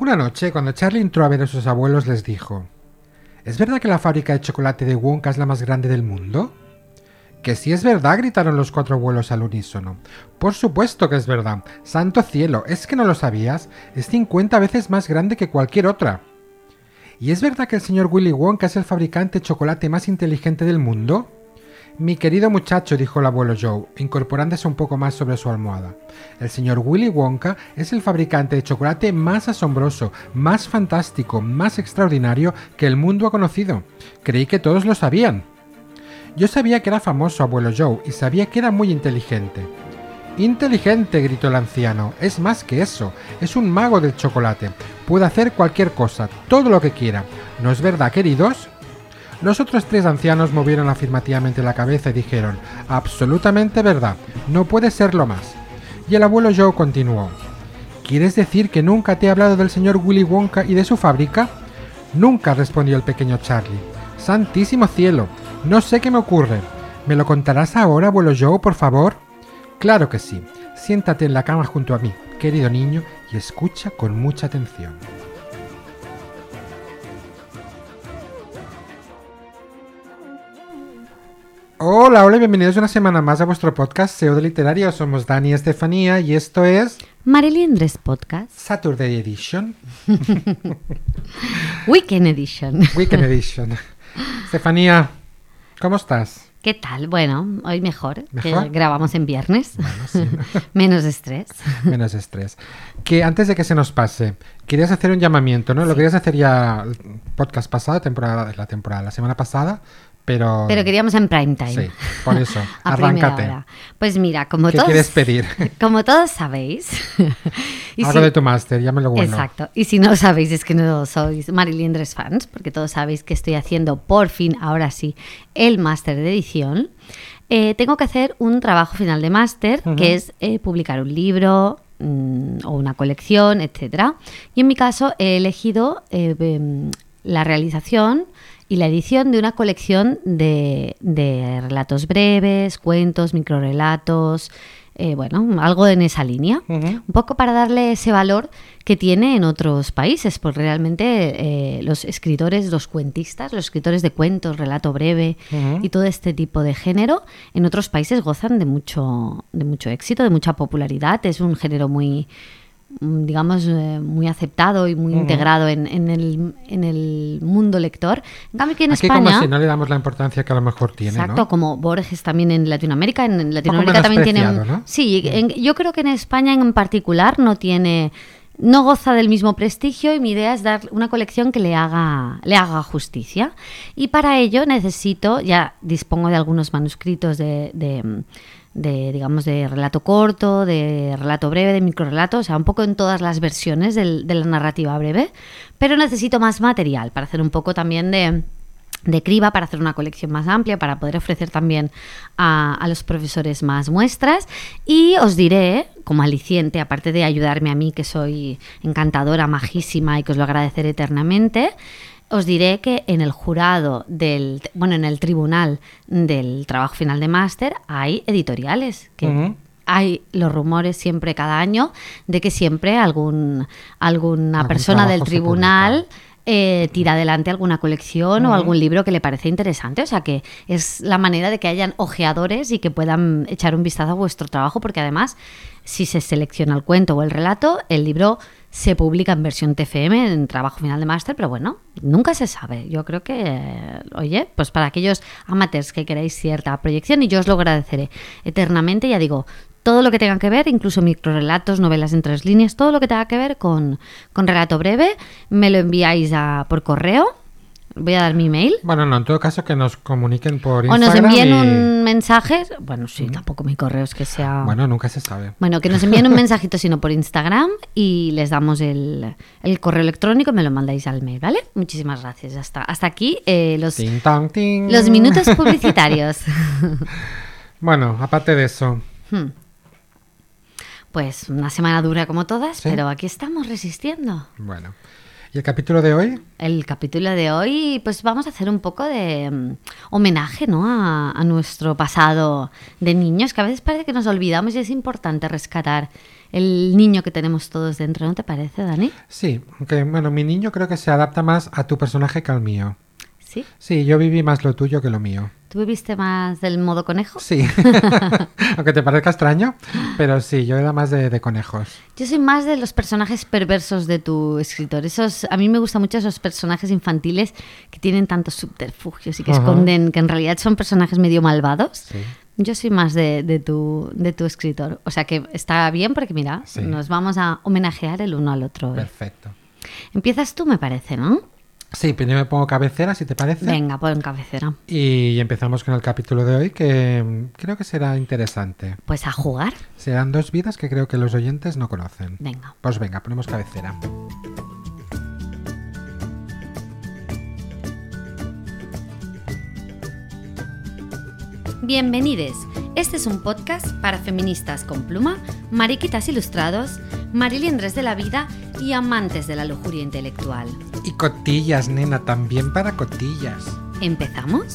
Una noche, cuando Charlie entró a ver a sus abuelos, les dijo: ¿Es verdad que la fábrica de chocolate de Wonka es la más grande del mundo? Que sí es verdad, gritaron los 4 abuelos al unísono. Por supuesto que es verdad. Santo cielo, ¿es que no lo sabías? Es 50 veces más grande que cualquier otra. ¿Y es verdad que el señor Willy Wonka es el fabricante de chocolate más inteligente del mundo? Mi querido muchacho, dijo el abuelo Joe, incorporándose un poco más sobre su almohada. El señor Willy Wonka es el fabricante de chocolate más asombroso, más fantástico, más extraordinario que el mundo ha conocido. Creí que todos lo sabían. Yo sabía que era famoso, abuelo Joe, y sabía que era muy inteligente. ¡Inteligente!, gritó el anciano. Es más que eso. Es un mago del chocolate. Puede hacer cualquier cosa, todo lo que quiera. ¿No es verdad, queridos? Los otros 3 ancianos movieron afirmativamente la cabeza y dijeron: absolutamente verdad, no puede serlo más. Y el abuelo Joe continuó: ¿Quieres decir que nunca te he hablado del señor Willy Wonka y de su fábrica? Nunca, respondió el pequeño Charlie. ¡Santísimo cielo! No sé qué me ocurre. ¿Me lo contarás ahora, abuelo Joe, por favor? Claro que sí. Siéntate en la cama junto a mí, querido niño, y escucha con mucha atención. Hola, hola y bienvenidos una semana más a vuestro podcast SEO de Literario. Somos Dani y Estefanía y esto es... Mariliendres Podcast. Saturday Edition. Weekend Edition. Weekend Edition. Estefanía, ¿cómo estás? ¿Qué tal? Bueno, hoy mejor. ¿Mejor? Que grabamos en viernes. Bueno, sí. Menos estrés. Menos estrés. Que antes de que se nos pase, querías hacer un llamamiento, ¿no? Sí. Lo querías hacer ya el podcast pasado, la semana pasada, pero queríamos en prime time. Sí, por eso. A Arráncate. primera hora. Pues mira, como ¿Qué todos... quieres pedir? Como todos sabéis... Algo de tu máster, ya me lo bueno. Exacto. Y si no lo sabéis es que no sois Mariliendres fans, porque todos sabéis que estoy haciendo por fin, ahora sí, el máster de edición. Tengo que hacer un trabajo final de máster, que es publicar un libro o una colección, etcétera. Y en mi caso he elegido la realización y la edición de una colección de relatos breves, cuentos, microrelatos, bueno, algo en esa línea, un poco para darle ese valor que tiene en otros países, porque realmente los escritores, los cuentistas, los escritores de cuentos, relato breve y todo este tipo de género, en otros países gozan de mucho éxito, de mucha popularidad. Es un género muy, digamos, muy aceptado y muy integrado en el mundo lector. En cambio, aquí en España... como si no le damos la importancia que a lo mejor tiene, exacto, ¿no? Como Borges también en Latinoamérica. En Latinoamérica menos también tiene... preciado, ¿no? Sí, yo creo que en España en particular no goza del mismo prestigio, y mi idea es dar una colección que le haga justicia. Y para ello ya dispongo de algunos manuscritos digamos, de relato corto, de relato breve, de microrelato, o sea, un poco en todas las versiones de la narrativa breve, pero necesito más material para hacer un poco también de criba, para hacer una colección más amplia, para poder ofrecer también a los profesores más muestras. Y os diré, como aliciente, aparte de ayudarme a mí, que soy encantadora, majísima y que os lo agradeceré eternamente, os diré que en el jurado en el tribunal del trabajo final de máster hay editoriales que hay los rumores siempre cada año de que siempre alguna persona del tribunal tira adelante alguna colección o algún libro que le parece interesante. O sea que es la manera de que hayan ojeadores y que puedan echar un vistazo a vuestro trabajo, porque además, si se selecciona el cuento o el relato, el libro se publica en versión TFM, en trabajo final de máster, pero bueno, nunca se sabe. Yo creo que, oye, pues para aquellos amateurs que queráis cierta proyección, y yo os lo agradeceré eternamente, ya digo, todo lo que tenga que ver, incluso microrelatos, novelas en 3 líneas, todo lo que tenga que ver con relato breve, me lo enviáis por correo. Voy a dar mi email. Bueno, no, en todo caso que nos comuniquen por o Instagram. nos envíen un mensaje. Bueno, sí, tampoco mi correo es que sea... Bueno, nunca se sabe. Bueno, que nos envíen un mensajito, sino por Instagram, y les damos el correo electrónico y me lo mandáis al mail, ¿vale? Muchísimas gracias. Hasta aquí Ting, tong, ting. los minutos publicitarios. Bueno, aparte de eso... Pues una semana dura como todas, ¿Sí? pero aquí estamos resistiendo. Bueno, ¿Y el capítulo de hoy? El capítulo de hoy, pues vamos a hacer un poco de homenaje, ¿no? a nuestro pasado de niños, que a veces parece que nos olvidamos y es importante rescatar el niño que tenemos todos dentro, ¿no te parece, Dani? Sí, aunque bueno, mi niño creo que se adapta más a tu personaje que al mío. ¿Sí? Sí, yo viví más lo tuyo que lo mío. ¿Tú viviste más del modo conejo? Sí, aunque te parezca extraño, pero sí, yo era más de conejos. Yo soy más de los personajes perversos de tu escritor. A mí me gustan mucho esos personajes infantiles que tienen tantos subterfugios y que esconden, que en realidad son personajes medio malvados. Sí. Yo soy más de tu escritor. O sea que está bien porque mira, Sí. nos vamos a homenajear el uno al otro hoy. Perfecto. Empiezas tú, me parece, ¿no? Sí, primero me pongo cabecera, si te parece. Venga, pon cabecera. Y empezamos con el capítulo de hoy, que creo que será interesante. Pues a jugar. Serán 2 vidas que creo que los oyentes no conocen. Venga. Pues venga, ponemos cabecera. Bienvenides. Este es un podcast para feministas con pluma, mariquitas ilustrados, mariliendres de la vida y amantes de la lujuria intelectual. Y cotillas, nena, también para cotillas. ¿Empezamos?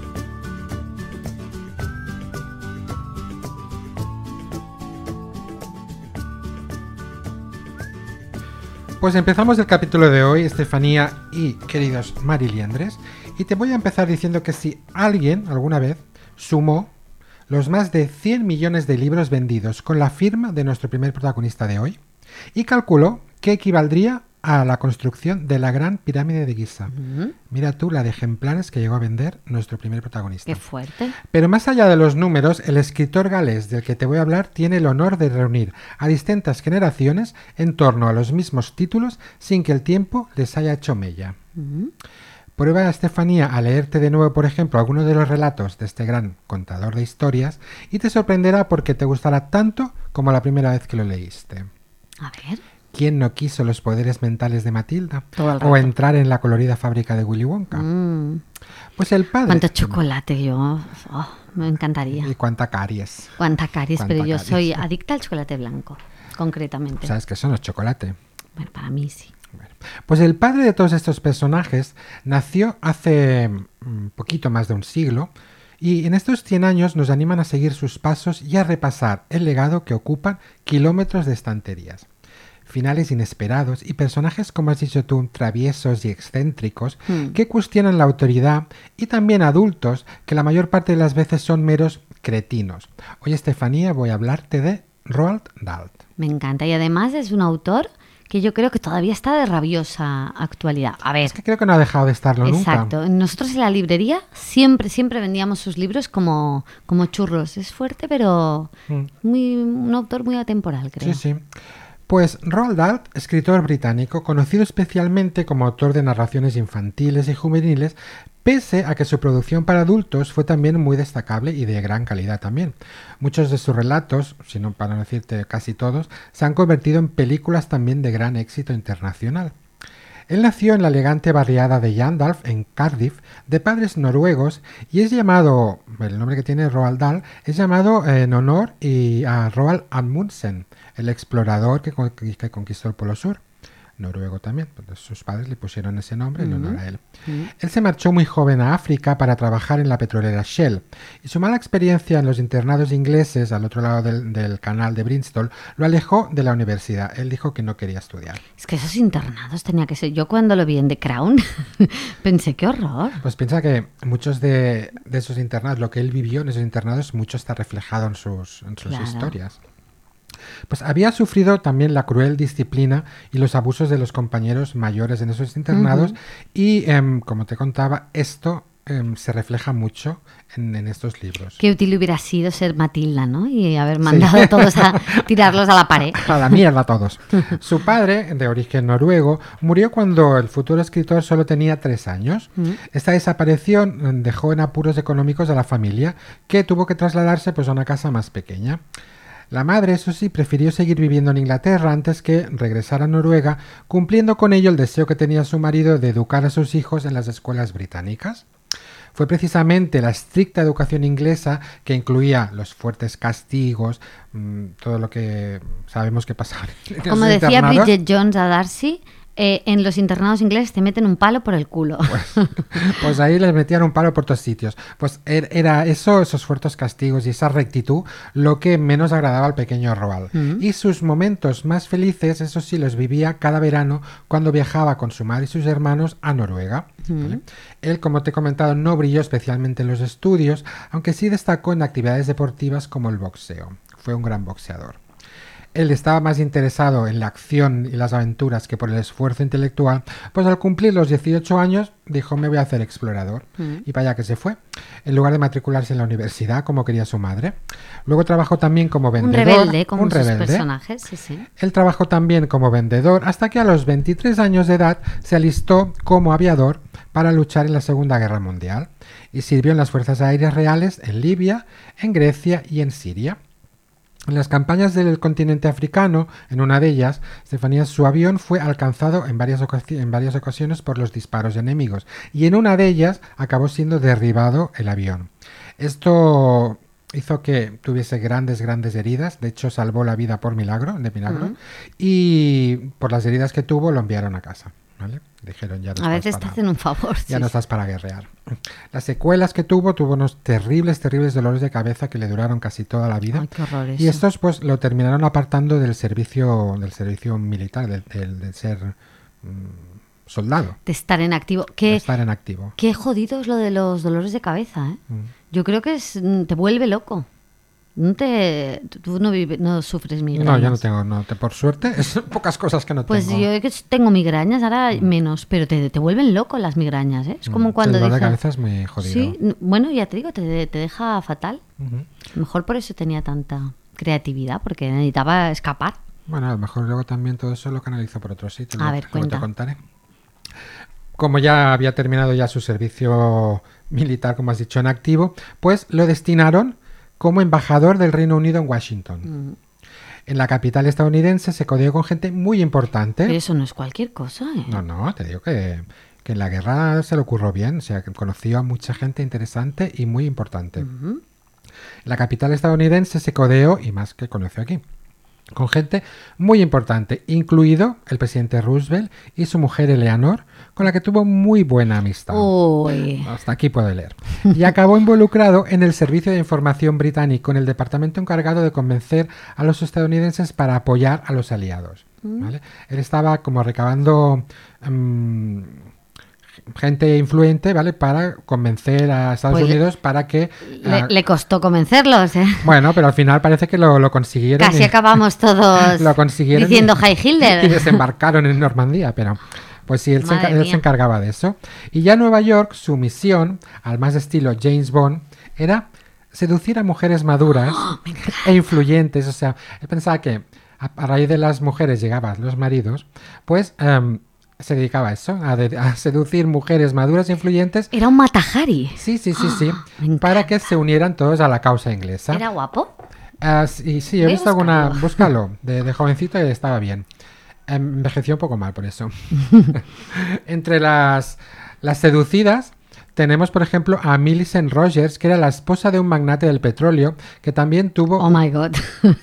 Pues empezamos el capítulo de hoy, Estefanía y queridos mariliendres, y te voy a empezar diciendo que si alguien alguna vez sumó los más de 100 millones de libros vendidos con la firma de nuestro primer protagonista de hoy, y calculó que equivaldría a la construcción de la Gran Pirámide de Giza. Mira tú la de ejemplares que llegó a vender nuestro primer protagonista. Qué fuerte. Pero más allá de los números, el escritor galés del que te voy a hablar tiene el honor de reunir a distintas generaciones en torno a los mismos títulos sin que el tiempo les haya hecho mella. Prueba, Estefanía, a leerte de nuevo, por ejemplo, algunos de los relatos de este gran contador de historias y te sorprenderá porque te gustará tanto como la primera vez que lo leíste. A ver. ¿Quién no quiso los poderes mentales de Matilda? Todo el O rato. entrar en la colorida fábrica de Willy Wonka. Pues el padre... Cuánto chocolate yo. Me encantaría. Y cuánta caries. Cuánta caries, Cuánta pero yo caries. soy adicta al chocolate blanco, concretamente. ¿Sabes qué son los chocolate? Bueno, para mí sí. Bueno, pues el padre de todos estos personajes nació hace poquito más de un siglo y en estos 100 años nos animan a seguir sus pasos y a repasar el legado que ocupan kilómetros de estanterías. Finales inesperados y personajes, como has dicho tú, traviesos y excéntricos que cuestionan la autoridad y también adultos que la mayor parte de las veces son meros cretinos. Hoy, Estefanía, voy a hablarte de Roald Dahl. Me encanta y además es un autor que yo creo que todavía está de rabiosa actualidad. A ver, Es que creo que no ha dejado de estarlo exacto. nunca. Nosotros en la librería siempre vendíamos sus libros como churros. Es fuerte, pero un autor muy atemporal, creo. Sí, sí. Pues Roald Dahl, escritor británico, conocido especialmente como autor de narraciones infantiles y juveniles, pese a que su producción para adultos fue también muy destacable y de gran calidad también. Muchos de sus relatos, si no para no decirte casi todos, se han convertido en películas también de gran éxito internacional. Él nació en la elegante barriada de Llandalf, en Cardiff, de padres noruegos, y es llamado, el nombre que tiene Roald Dahl, es llamado en honor a Roald Amundsen, el explorador que conquistó el Polo Sur. Noruego también, pues sus padres le pusieron ese nombre en honor a él. Él se marchó muy joven a África para trabajar en la petrolera Shell, y su mala experiencia en los internados ingleses al otro lado del canal de Bristol lo alejó de la universidad. Él dijo que no quería estudiar. Es que esos internados tenía que ser... Yo cuando lo vi en The Crown pensé, qué horror. Pues piensa que muchos de esos internados, lo que él vivió en esos internados, mucho está reflejado en sus Claro. historias. Pues había sufrido también la cruel disciplina y los abusos de los compañeros mayores en esos internados y, como te contaba, esto se refleja mucho en estos libros. Qué útil hubiera sido ser Matilda, ¿no? Y haber mandado a todos a tirarlos a la pared. A la mierda todos. Su padre, de origen noruego, murió cuando el futuro escritor solo tenía 3 años. Esta desaparición dejó en apuros económicos a la familia, que tuvo que trasladarse pues, a una casa más pequeña. La madre, eso sí, prefirió seguir viviendo en Inglaterra antes que regresar a Noruega, cumpliendo con ello el deseo que tenía su marido de educar a sus hijos en las escuelas británicas. Fue precisamente la estricta educación inglesa, que incluía los fuertes castigos, todo lo que sabemos que pasaba en Como esos decía internados. Bridget Jones a Darcy, en los internados ingleses te meten un palo por el culo. Pues ahí les metían un palo por todos sitios. Pues era eso, esos fuertes castigos y esa rectitud lo que menos agradaba al pequeño Roald. Y sus momentos más felices, eso sí, los vivía cada verano cuando viajaba con su madre y sus hermanos a Noruega. ¿Vale? Él, como te he comentado, no brilló especialmente en los estudios, aunque sí destacó en actividades deportivas como el boxeo. Fue un gran boxeador. Él estaba más interesado en la acción y las aventuras que por el esfuerzo intelectual, pues al cumplir los 18 años dijo me voy a hacer explorador. Y para allá que se fue, en lugar de matricularse en la universidad como quería su madre. Luego trabajó también como vendedor. Un rebelde, como sus personajes, sí, sí. Él trabajó también como vendedor hasta que a los 23 años de edad se alistó como aviador para luchar en la Segunda Guerra Mundial y sirvió en las Fuerzas Aéreas Reales en Libia, en Grecia y en Siria. En las campañas del continente africano, en una de ellas, Estefanía, su avión fue alcanzado en varias ocasiones por los disparos enemigos y en una de ellas acabó siendo derribado el avión. Esto hizo que tuviese grandes heridas, de hecho salvó la vida de milagro, y por las heridas que tuvo lo enviaron a casa. ¿Vale? Dijeron, ya no a veces te hacen un favor. Ya no estás para guerrear. Las secuelas que tuvo unos terribles dolores de cabeza que le duraron casi toda la vida. Ay, qué horror eso. Y estos pues lo terminaron apartando del servicio militar, del ser soldado. De estar en activo. De estar en activo. Qué jodido es lo de los dolores de cabeza, ¿eh? Yo creo que te vuelve loco. Tú no sufres migrañas. No, yo no tengo, por suerte, es pocas cosas que no pues tengo. Pues yo tengo migrañas, ahora menos, pero te vuelven loco las migrañas, ¿eh? Es como cuando el dolor de cabeza es muy jodido. Sí, bueno, ya te digo, te deja fatal. Mejor por eso tenía tanta creatividad, porque necesitaba escapar. Bueno, a lo mejor luego también todo eso lo canalizó por otro sitio. A ver, cuenta. Te contaré. Como ya había terminado ya su servicio militar, como has dicho, en activo, pues lo destinaron como embajador del Reino Unido en Washington. En la capital estadounidense se codeó con gente muy importante. Pero eso no es cualquier cosa, ¿eh? No, te digo que en la guerra se le ocurrió bien, o sea, que conoció a mucha gente interesante y muy importante. En la capital estadounidense se codeó, y más que conoció aquí, con gente muy importante, incluido el presidente Roosevelt y su mujer Eleanor, con la que tuvo muy buena amistad. Uy. Hasta aquí puedo leer. Y acabó involucrado en el Servicio de Información británico, en el departamento encargado de convencer a los estadounidenses para apoyar a los aliados. ¿Vale? Él estaba como recabando gente influente, ¿vale? Para convencer a Estados Unidos para que... Le costó convencerlos, ¿eh? Bueno, pero al final parece que lo consiguieron. Casi acabamos todos lo consiguieron diciendo Heil Hitler. Y desembarcaron en Normandía, pero... Pues sí, él se encargaba de eso. Y ya en Nueva York, su misión, al más estilo James Bond, era seducir a mujeres maduras e influyentes. O sea, él pensaba que a raíz de las mujeres llegaban los maridos, pues se dedicaba a eso, a seducir mujeres maduras e influyentes. Era un Mata-Hari. Sí. Para que se unieran todos a la causa inglesa. ¿Era guapo? Sí, he visto alguna... Búscalo, de jovencito y estaba bien. Envejeció un poco mal por eso. Entre las seducidas tenemos, por ejemplo, a Millicent Rogers, que era la esposa de un magnate del petróleo, que también tuvo... Oh my God.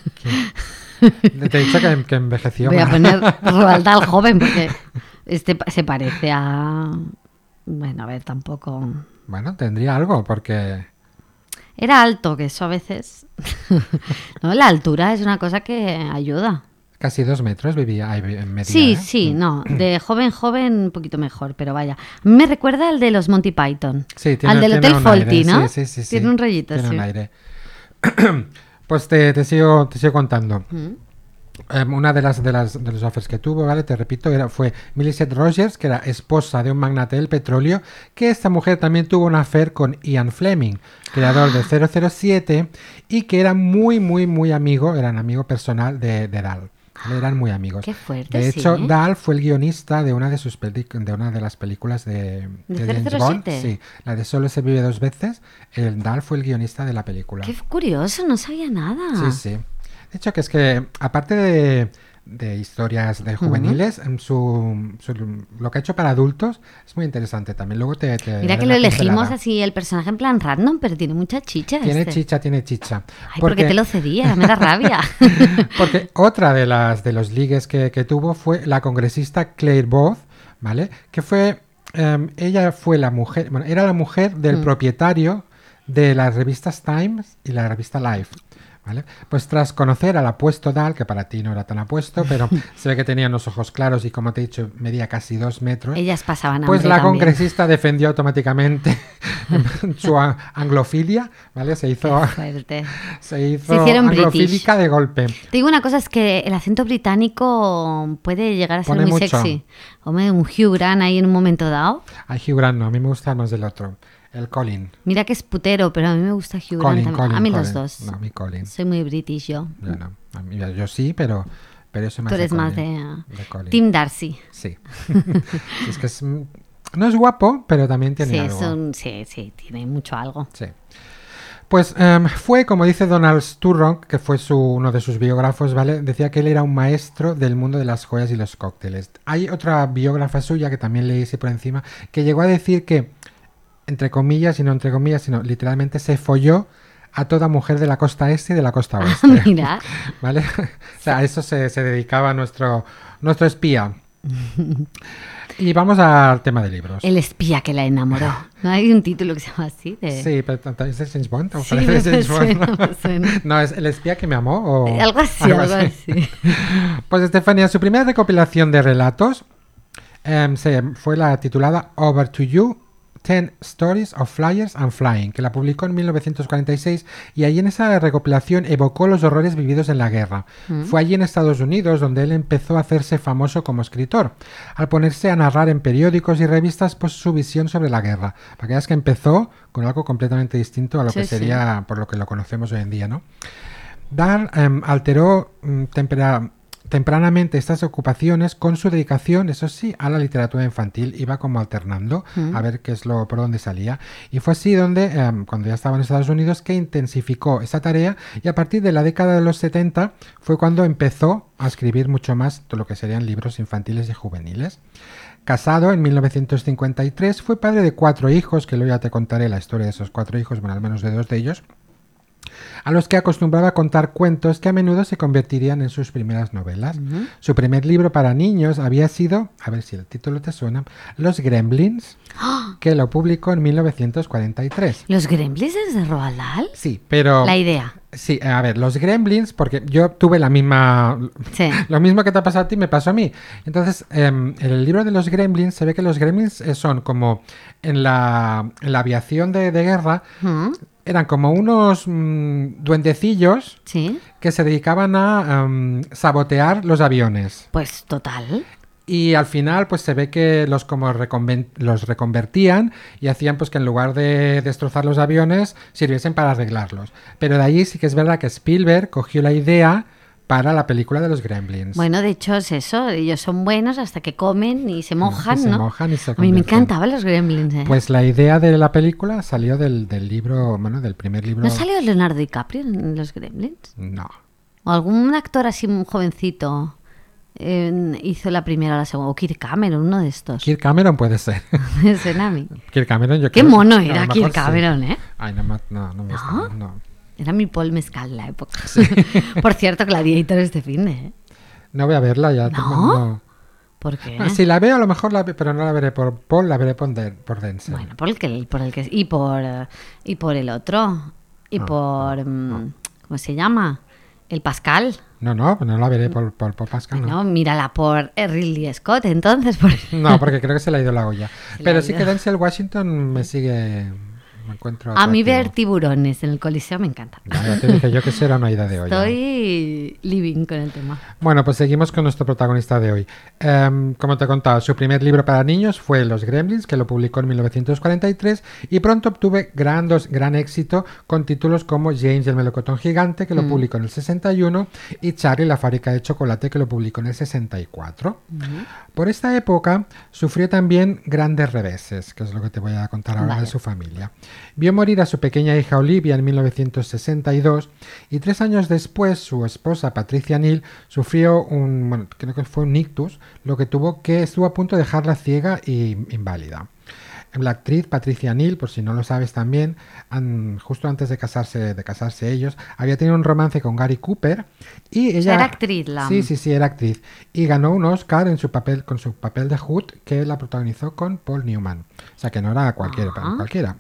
Te he dicho que envejeció. Voy a poner Roald Dahl joven porque se parece a... Bueno, a ver, tampoco... Bueno, tendría algo, porque... Era alto, que eso a veces... No, la altura es una cosa que ayuda. Casi 2 metros vivía en medida. Sí, no. De joven, un poquito mejor, pero vaya. Me recuerda al de los Monty Python. Sí, al del Hotel Fawlty, ¿no? Sí. Tiene un rollito, tiene un aire. Pues te sigo contando. Una de los offers que tuvo, ¿vale? Te repito, fue Millicent Rogers, que era esposa de un magnate del petróleo, que esta mujer también tuvo un affair con Ian Fleming, creador de 007, y que era muy, muy, muy amigo, eran amigo personal de Dahl. Eran muy amigos. Qué fuerte, de hecho, sí, ¿eh? Dahl fue el guionista de una de las películas de James Bond. Sí, la de Solo se vive 2 veces. Dahl fue el guionista de la película. Qué curioso, no sabía nada. Sí. De hecho, que es que, aparte de historias de juveniles. Lo que ha hecho para adultos es muy interesante también. Luego te Mira daré que lo una elegimos pincelada. así, el personaje en plan random, pero tiene mucha chicha. Tiene este. chicha, tiene chicha. Ay, ¿por qué te lo cedía? Me da rabia. Porque otra de los ligues que tuvo fue la congresista Claire Booth, ¿vale? Que fue, ella fue la mujer, bueno, era la mujer del propietario de las revistas Times y la revista Life, ¿vale? Pues tras conocer al apuesto Dal, que para ti no era tan apuesto, pero se ve que tenía unos ojos claros y, como te he dicho, medía casi 2 metros. Ellas pasaban Pues hambre la también. congresista defendió automáticamente su anglofilia, ¿vale? Se hizo Fuerte. se hizo Se hicieron anglofílica de golpe. Te digo una cosa, es que el acento británico puede llegar a ser Pone muy mucho. sexy. Hombre, un Hugh Grant ahí en un momento dado. A Hugh Grant no, a mí me gusta más del otro. El Colin. Mira que es putero, pero a mí me gusta Hugh Colin, Grant también. Colin, A mí Colin. los dos. No, a mí Colin. Soy muy british yo. Yo no. A mí, yo sí, pero yo soy más Tú de eres más Colin. de Colin. Tim Darcy. Sí. Sí, es que no es guapo, pero también tiene Sí, algo. sí, tiene mucho algo. Sí. Pues fue, como dice Donald Sturrock, que fue uno de sus biógrafos, ¿vale? Decía que él era un maestro del mundo de las joyas y los cócteles. Hay otra biógrafa suya, que también leí así por encima, que llegó a decir que, entre comillas, y no entre comillas, sino literalmente se folló a toda mujer de la costa este y de la costa oeste. Mira. ¿Vale? O sea, a eso se dedicaba nuestro espía. Y vamos al tema de libros. El espía que la enamoró. ¿No hay un título que se llama así? Sí, pero ¿es de James Bond? ¿O Sí, parece me James Bond? suena. No, es El espía que me amó. O Algo así. Pues Estefanía, su primera recopilación de relatos fue la titulada Over to You, 10 Stories of Flyers and Flying, que la publicó en 1946, y allí en esa recopilación evocó los horrores vividos en la guerra. Fue allí en Estados Unidos donde él empezó a hacerse famoso como escritor, al ponerse a narrar en periódicos y revistas pues su visión sobre la guerra. Para que veas que empezó con algo completamente distinto a lo que sería por lo que lo conocemos hoy en día, ¿no? Dahl alteró tempranamente estas ocupaciones con su dedicación, eso sí, a la literatura infantil. Iba como alternando a ver por dónde salía, y fue así donde, cuando ya estaba en Estados Unidos, que intensificó esa tarea, y a partir de la década de los 70 fue cuando empezó a escribir mucho más todo lo que serían libros infantiles y juveniles. Casado en 1953, fue padre de 4 hijos, que luego ya te contaré la historia de esos 4 hijos, bueno, al menos de 2 de ellos, a los que acostumbraba a contar cuentos que a menudo se convertirían en sus primeras novelas. Su primer libro para niños había sido, a ver si el título te suena, Los Gremlins, que lo publicó en 1943. ¿Los Gremlins es de Roald Dahl? Sí, pero... La idea. Sí, a ver, Los Gremlins, porque yo tuve la misma... Sí. Lo mismo que te ha pasado a ti me pasó a mí. Entonces, en el libro de Los Gremlins se ve que los Gremlins son como en la aviación de guerra. Eran como unos duendecillos que se dedicaban a sabotear los aviones. Pues total. Y al final pues se ve que los reconvertían y hacían pues que en lugar de destrozar los aviones sirviesen para arreglarlos. Pero de ahí sí que es verdad que Spielberg cogió la idea para la película de los Gremlins. Bueno, de hecho es eso, ellos son buenos hasta que comen y se mojan, Se ¿no? mojan y se A mí me convierten. encantaban los Gremlins, ¿eh? Pues la idea de la película salió del libro, bueno, del primer libro. ¿No salió Leonardo DiCaprio en los Gremlins? No. ¿O algún actor así un jovencito hizo la primera o la segunda? O Kirk Cameron, uno de estos. Kirk Cameron puede ser. Me suena a mí. Kirk Cameron, yo Qué creo. mono a lo era mejor Kirk Cameron, ¿eh? Ay, no me gusta. No. Era mi Paul Mescal en la época. Por cierto, Gladiator este fin de, ¿eh? No voy a verla ya. ¿No? ¿Por qué? Si la veo, a lo mejor la veo, pero no la veré por Paul, la veré por Denzel. Bueno, por el que y por el otro y por ¿cómo se llama? El Pascal. No la veré por Pascal. Bueno, mírala por Ridley Scott, entonces. Por... No, porque creo que se le ha ido la olla. Pero sí ido. que Denzel Washington me sigue... Me encuentro A mí atractivo. ver tiburones en el Coliseo me encanta. Ya te dije yo que será una ida de olla. Estoy living con el tema. Bueno, pues seguimos con nuestro protagonista de hoy. Como te he contado, su primer libro para niños fue Los Gremlins, que lo publicó en 1943, y pronto obtuvo gran éxito con títulos como James y el melocotón gigante, que lo publicó en el 61, y Charlie la fábrica de chocolate, que lo publicó en el 64. Por esta época sufrió también grandes reveses, que es lo que te voy a contar ahora de su familia. Vio morir a su pequeña hija Olivia en 1962 y 3 años después su esposa Patricia Neal sufrió creo que fue un ictus, lo que estuvo a punto de dejarla ciega y inválida. La actriz Patricia Neal, por si no lo sabes también, justo antes de casarse ellos, había tenido un romance con Gary Cooper y ella... Era actriz, Sí, era actriz. Y ganó un Oscar con su papel de Hood, que la protagonizó con Paul Newman. O sea, que no era cualquiera.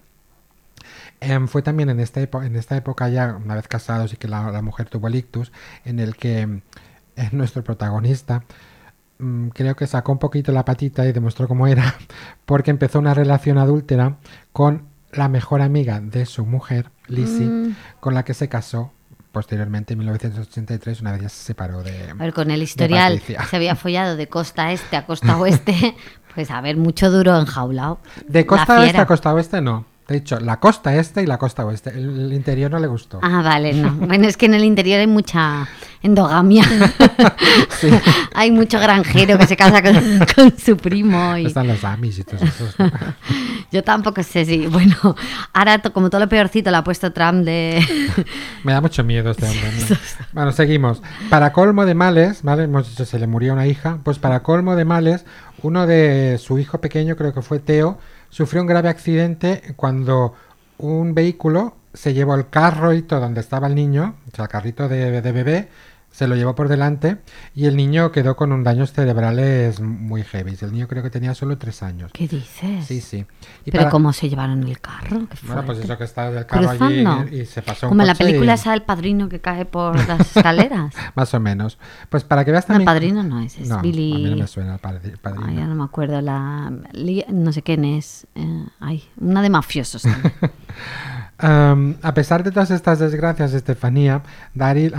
Fue también en esta época ya, una vez casados y que la mujer tuvo el ictus, en el que nuestro protagonista... creo que sacó un poquito la patita y demostró cómo era, porque empezó una relación adúltera con la mejor amiga de su mujer, Lizzie, con la que se casó posteriormente en 1983, una vez ya se separó de... A ver, con el historial se había follado de costa este a costa oeste, pues a ver, mucho duro enjaulado. De costa este a costa oeste no. Te he dicho, la costa este y la costa oeste. El interior no le gustó. Ah, vale, no. Bueno, es que en el interior hay mucha endogamia. Sí. Hay mucho granjero que se casa con su primo. Y... Están los Amish y todos esos, ¿no? Yo tampoco sé si... Bueno, ahora como todo lo peorcito lo ha puesto Trump de... Me da mucho miedo este hombre, ¿no? Bueno, seguimos. Para colmo de males, ¿vale? Hemos dicho, se le murió una hija. Pues para colmo de males, uno de su hijo pequeño, creo que fue Theo, sufrió un grave accidente cuando un vehículo se llevó el carro donde estaba el niño, o sea, el carrito de bebé, se lo llevó por delante y el niño quedó con un daños cerebrales muy heavy. El niño creo que tenía solo 3 años. ¿Qué dices? Sí. ¿Pero cómo se llevaron el carro? Bueno, pues eso que estaba del carro cruzando allí y se pasó un como en la película y... esa del Padrino que cae por las escaleras. Más o menos. Pues para que veas también... No, el Padrino no es Billy... a mí no me suena el Padrino. Ay, ya no me acuerdo. No sé quién es. Una de mafiosos también. A pesar de todas estas desgracias, Estefanía, Dal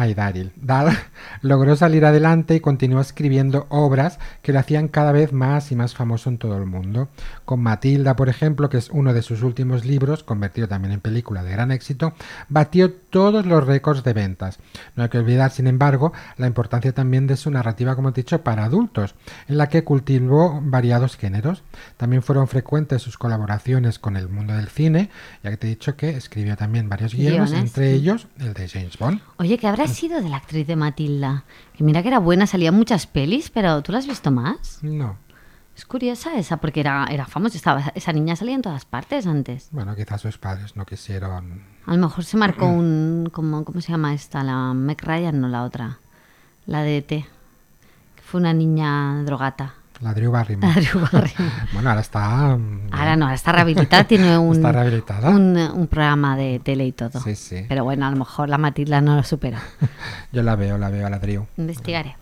logró salir adelante y continuó escribiendo obras que lo hacían cada vez más y más famoso en todo el mundo. Con Matilda, por ejemplo, que es uno de sus últimos libros, convertido también en película de gran éxito, batió todos los récords de ventas. No hay que olvidar, sin embargo, la importancia también de su narrativa, como he dicho, para adultos, en la que cultivó variados géneros. También fueron frecuentes sus colaboraciones con el mundo del cine, ya que te he dicho que escribió también varios guiones, entre ellos el de James Bond. Oye, ¿qué habrá sido de la actriz de Matilda? Que mira que era buena, salía en muchas pelis, pero ¿tú la has visto más? No. Es curiosa esa, porque era famosa, esa niña salía en todas partes antes. Bueno, quizás sus padres no quisieron... A lo mejor se marcó ¿cómo se llama esta? La Meg Ryan, no la otra. La de E.T., que fue una niña drogata. La Drew Barrymore. Bueno, ahora está... Ahora está rehabilitada, tiene ¿Está rehabilitada? un programa de tele y todo. Sí. Pero bueno, a lo mejor la Matilda no lo supera. Yo la veo a la Drew. Investigaré.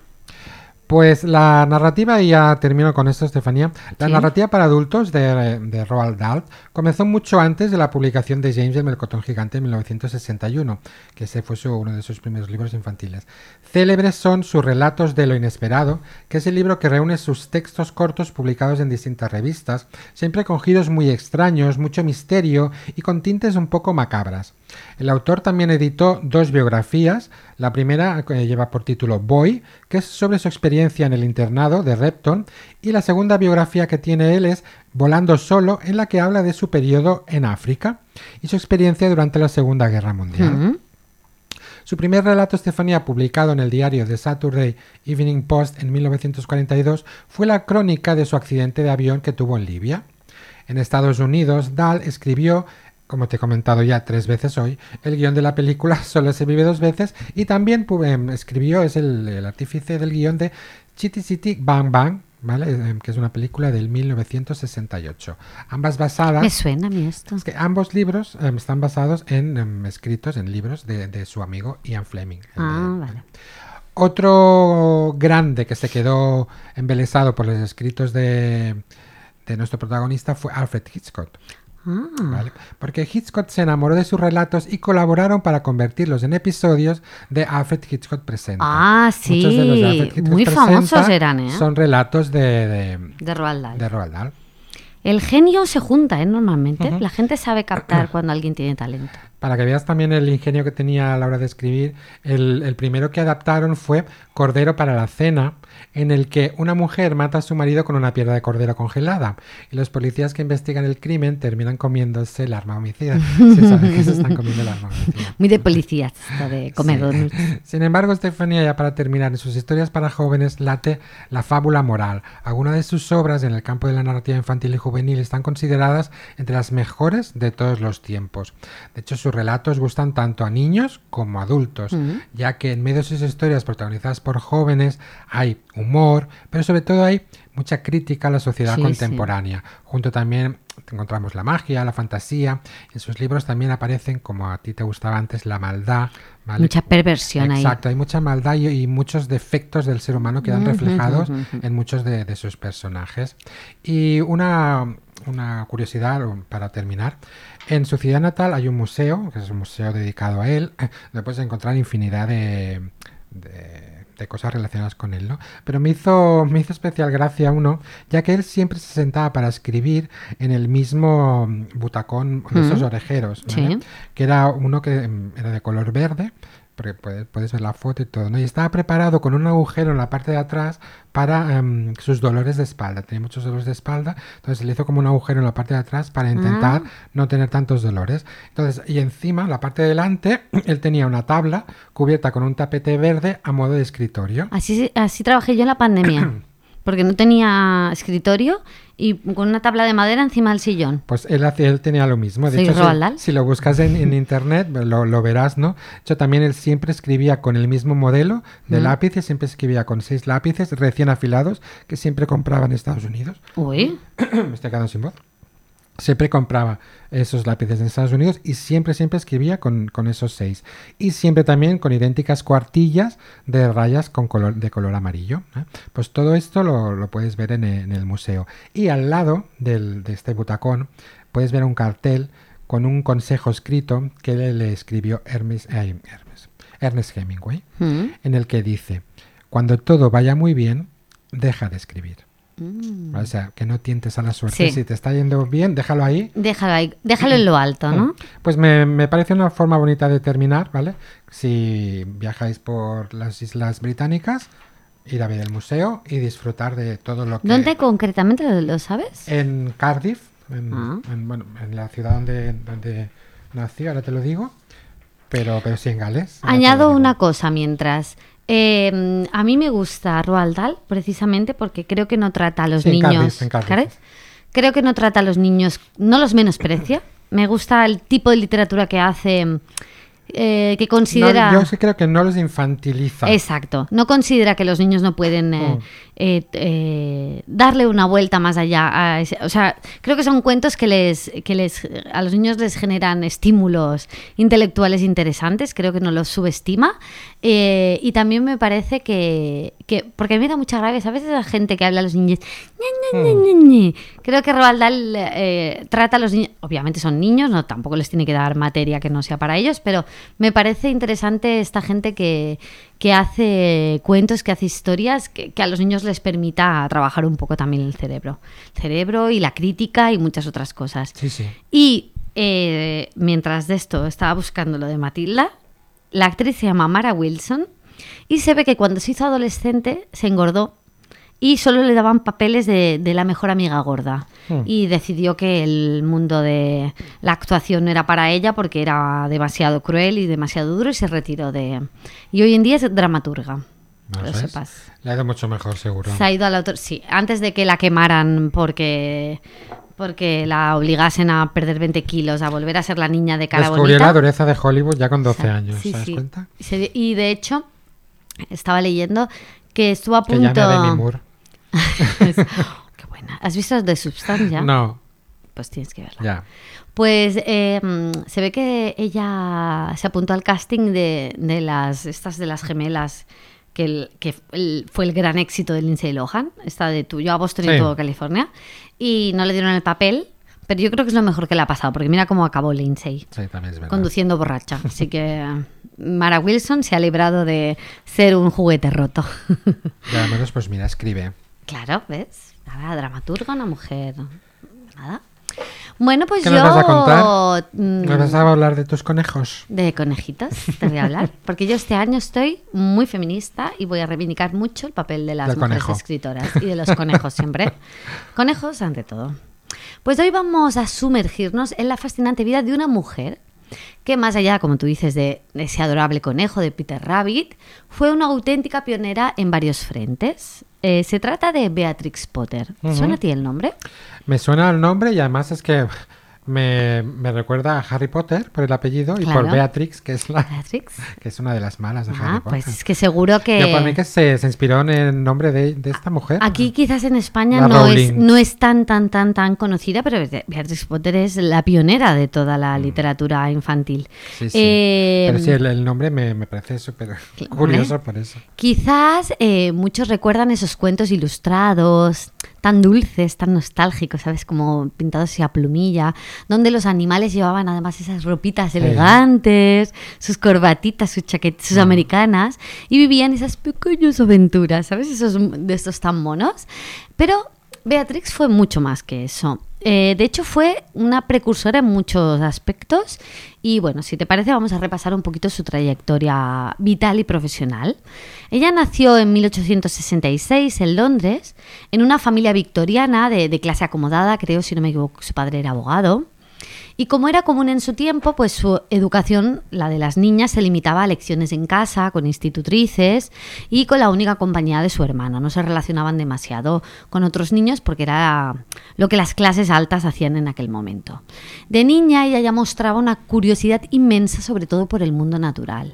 Pues la narrativa, y ya termino con esto, Estefanía, la narrativa para adultos de Roald Dahl comenzó mucho antes de la publicación de James el melocotón gigante en 1961, que ese fue uno de sus primeros libros infantiles. Célebres son sus relatos de lo inesperado, que es el libro que reúne sus textos cortos publicados en distintas revistas, siempre con giros muy extraños, mucho misterio y con tintes un poco macabras. El autor también editó 2 biografías. La primera lleva por título Boy, que es sobre su experiencia en el internado de Repton, y la segunda biografía que tiene él es Volando solo, en la que habla de su periodo en África y su experiencia durante la Segunda Guerra Mundial. Su primer relato, Estefanía, publicado en el diario The Saturday Evening Post en 1942, fue la crónica de su accidente de avión que tuvo en Libia. En Estados Unidos, Dahl escribió, como te he comentado ya 3 veces hoy, el guión de la película Solo se vive 2 veces, y también escribió, es el artífice del guión de Chitty Chitty Bang Bang, ¿vale? Que es una película del 1968. Ambas basadas... Me suena a mí esto. Es que ambos libros están basados en escritos en libros de su amigo Ian Fleming. Vale. Otro grande que se quedó embelesado por los escritos de nuestro protagonista fue Alfred Hitchcock. ¿Vale? Porque Hitchcock se enamoró de sus relatos y colaboraron para convertirlos en episodios de Alfred Hitchcock Presenta. Sí, muchos de los de Alfred Hitchcock muy Presenta famosos eran, ¿eh? Son relatos de Roald Dahl. Dahl. El genio se junta, normalmente. La gente sabe captar cuando alguien tiene talento. Para que veas también el ingenio que tenía a la hora de escribir, el primero que adaptaron fue Cordero para la cena, en el que una mujer mata a su marido con una pierna de cordero congelada y los policías que investigan el crimen terminan comiéndose el arma homicida. Se sabe que se están comiendo el arma homicida. Muy de policías, esto de comer donuts. Sin embargo, Estefanía, ya para terminar, en sus historias para jóvenes late la fábula moral. Algunas de sus obras en el campo de la narrativa infantil y juvenil están consideradas entre las mejores de todos los tiempos. De hecho, sus relatos gustan tanto a niños como a adultos, ya que en medio de sus historias protagonizadas por jóvenes hay humor, pero sobre todo hay mucha crítica a la sociedad contemporánea. Junto también encontramos la magia, la fantasía. En sus libros también aparecen, como a ti te gustaba antes, la maldad. ¿Vale? Mucha perversión ahí. Exacto, hay mucha maldad y muchos defectos del ser humano quedan reflejados en muchos de sus personajes. Y una curiosidad para terminar. En su ciudad natal hay un museo, que es un museo dedicado a él, donde puedes encontrar infinidad de cosas relacionadas con él, ¿no? Pero me hizo especial gracia uno, ya que él siempre se sentaba para escribir en el mismo butacón de esos orejeros, ¿vale? Sí. Que era uno que era de color verde, porque puedes ver la foto y todo, ¿no? Y estaba preparado con un agujero en la parte de atrás para sus dolores de espalda. Tenía muchos dolores de espalda, entonces le hizo como un agujero en la parte de atrás para intentar no tener tantos dolores. Entonces, y encima, en la parte de delante, él tenía una tabla cubierta con un tapete verde a modo de escritorio. Así trabajé yo en la pandemia, porque no tenía escritorio y con una tabla de madera encima del sillón. Pues él tenía lo mismo. De hecho, si lo buscas en internet, lo verás, ¿no? De hecho, también él siempre escribía con el mismo modelo de lápiz y siempre escribía con 6 lápices recién afilados que siempre compraba en Estados Unidos. Uy. Me estoy quedando sin voz. Siempre compraba esos lápices en Estados Unidos y siempre escribía con esos 6. Y siempre también con idénticas cuartillas de rayas de color amarillo, ¿eh? Pues todo esto lo puedes ver en el museo. Y al lado de este butacón puedes ver un cartel con un consejo escrito que le escribió Ernest Hemingway, en el que dice: cuando todo vaya muy bien, deja de escribir. O sea, que no tientes a la suerte. Sí. Si te está yendo bien, déjalo ahí. Déjalo en lo alto, ¿no? Pues me parece una forma bonita de terminar, ¿vale? Si viajáis por las Islas Británicas, ir a ver el museo y disfrutar de todo lo que... ¿Dónde concretamente lo sabes? En Cardiff, en la ciudad donde nació, ahora te lo digo, pero sí en Gales. Añado una cosa mientras... a mí me gusta Roald Dahl precisamente porque creo que no trata a los niños. En Cardiff. Creo que no trata a los niños, no los menosprecia. Me gusta el tipo de literatura que hace, que considera... No, yo sí creo que no los infantiliza. Exacto. No considera que los niños no pueden darle una vuelta más allá. O sea, creo que son cuentos que a los niños les generan estímulos intelectuales interesantes. Creo que no los subestima. Y también me parece que porque a mí me da mucha rabia, ¿sabes? Esa gente que habla a los niños. Creo que Roald Dahl trata a los niños. Obviamente son niños, no tampoco les tiene que dar materia que no sea para ellos, pero me parece interesante esta gente que hace cuentos, que hace historias, que a los niños les permita trabajar un poco también el cerebro. El cerebro y la crítica y muchas otras cosas. Sí, sí. Y mientras de esto estaba buscando lo de Matilda, la actriz se llama Mara Wilson y se ve que cuando se hizo adolescente se engordó y solo le daban papeles de la mejor amiga gorda. Y decidió que el mundo de la actuación no era para ella porque era demasiado cruel y demasiado duro y se retiró Y hoy en día es dramaturga. ¿No lo sabes? sepas. Le ha ido mucho mejor, seguro. Se ha ido al autor. Sí, antes de que la quemaran porque la obligasen a perder 20 kilos, a volver a ser la niña de cara bonita. Descubrió la dureza de Hollywood ya con 12 años, Sí, ¿sabes sí. cuenta? Y de hecho, estaba leyendo que estuvo a punto... Que llame a Demi Moore. Qué buena. ¿Has visto The Substance ya? No. Pues tienes que verla. Ya. Pues se ve que ella se apuntó al casting de las gemelas que fue el gran éxito de Lindsay Lohan, esta de Yo a Boston y todo California, y no le dieron el papel, pero yo creo que es lo mejor que le ha pasado, porque mira cómo acabó Lindsay. Sí, también es verdad. Conduciendo borracha. Así que Mara Wilson se ha librado de ser un juguete roto. Y además, pues mira, escribe. Claro, ¿ves? Nada, dramaturga, una mujer. Nada. Bueno, pues ¿Qué yo... nos vas a contar? ¿Nos vas a hablar de tus conejos? De conejitos te voy a hablar, porque yo este año estoy muy feminista y voy a reivindicar mucho el papel de las mujeres escritoras y de los conejos siempre. Conejos ante todo. Pues hoy vamos a sumergirnos en la fascinante vida de una mujer que, más allá, como tú dices, de ese adorable conejo de Peter Rabbit, fue una auténtica pionera en varios frentes. Se trata de Beatrix Potter. ¿Suena a ti el nombre? Me suena el nombre y además es que me recuerda a Harry Potter por el apellido y por Beatrix, que es que es una de las malas de Harry Potter. Pues es que seguro que... Yo para mí que se inspiró en el nombre de esta mujer. Aquí quizás en España no es tan conocida, pero Beatrix Potter es la pionera de toda la literatura infantil. Sí, sí. Pero sí, el nombre me parece súper curioso por eso. Quizás muchos recuerdan esos cuentos ilustrados tan dulces, tan nostálgicos, ¿sabes? Como pintados así a plumilla, donde los animales llevaban además esas ropitas elegantes, sus corbatitas, sus chaquetas, sus americanas, y vivían esas pequeñas aventuras, ¿sabes? De estos tan monos. Pero Beatrix fue mucho más que eso. De hecho, fue una precursora en muchos aspectos y, bueno, si te parece, vamos a repasar un poquito su trayectoria vital y profesional. Ella nació en 1866 en Londres, en una familia victoriana de clase acomodada, creo, si no me equivoco, su padre era abogado. Y como era común en su tiempo, pues su educación, la de las niñas, se limitaba a lecciones en casa, con institutrices y con la única compañía de su hermano. No se relacionaban demasiado con otros niños porque era lo que las clases altas hacían en aquel momento. De niña ella ya mostraba una curiosidad inmensa, sobre todo por el mundo natural,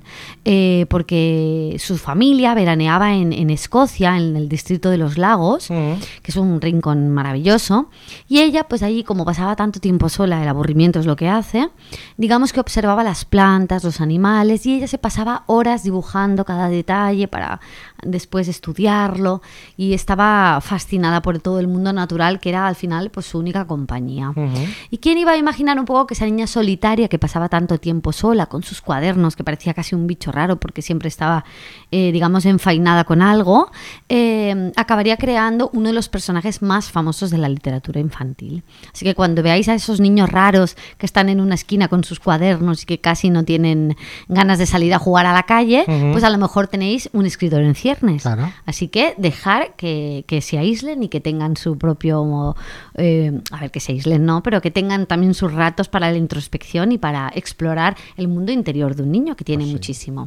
porque su familia veraneaba en Escocia, en el distrito de los Lagos, que es un rincón maravilloso, y ella, pues allí, como pasaba tanto tiempo sola, el aburrimiento es lo que hace, digamos que observaba las plantas, los animales, y ella se pasaba horas dibujando cada detalle para después estudiarlo, y estaba fascinada por todo el mundo natural, que era al final pues su única compañía. ¿Y quién iba a imaginar un poco que esa niña solitaria que pasaba tanto tiempo sola con sus cuadernos, que parecía casi un bicho raro porque siempre estaba digamos enfainada con algo, acabaría creando uno de los personajes más famosos de la literatura infantil? Así que cuando veáis a esos niños raros que están en una esquina con sus cuadernos y que casi no tienen ganas de salir a jugar a la calle, pues a lo mejor tenéis un escritor en ciernes. Claro. Así que dejar que se aíslen y que tengan su propio... a ver, que se aíslen no, pero que tengan también sus ratos para la introspección y para explorar el mundo interior de un niño, que tiene muchísimo.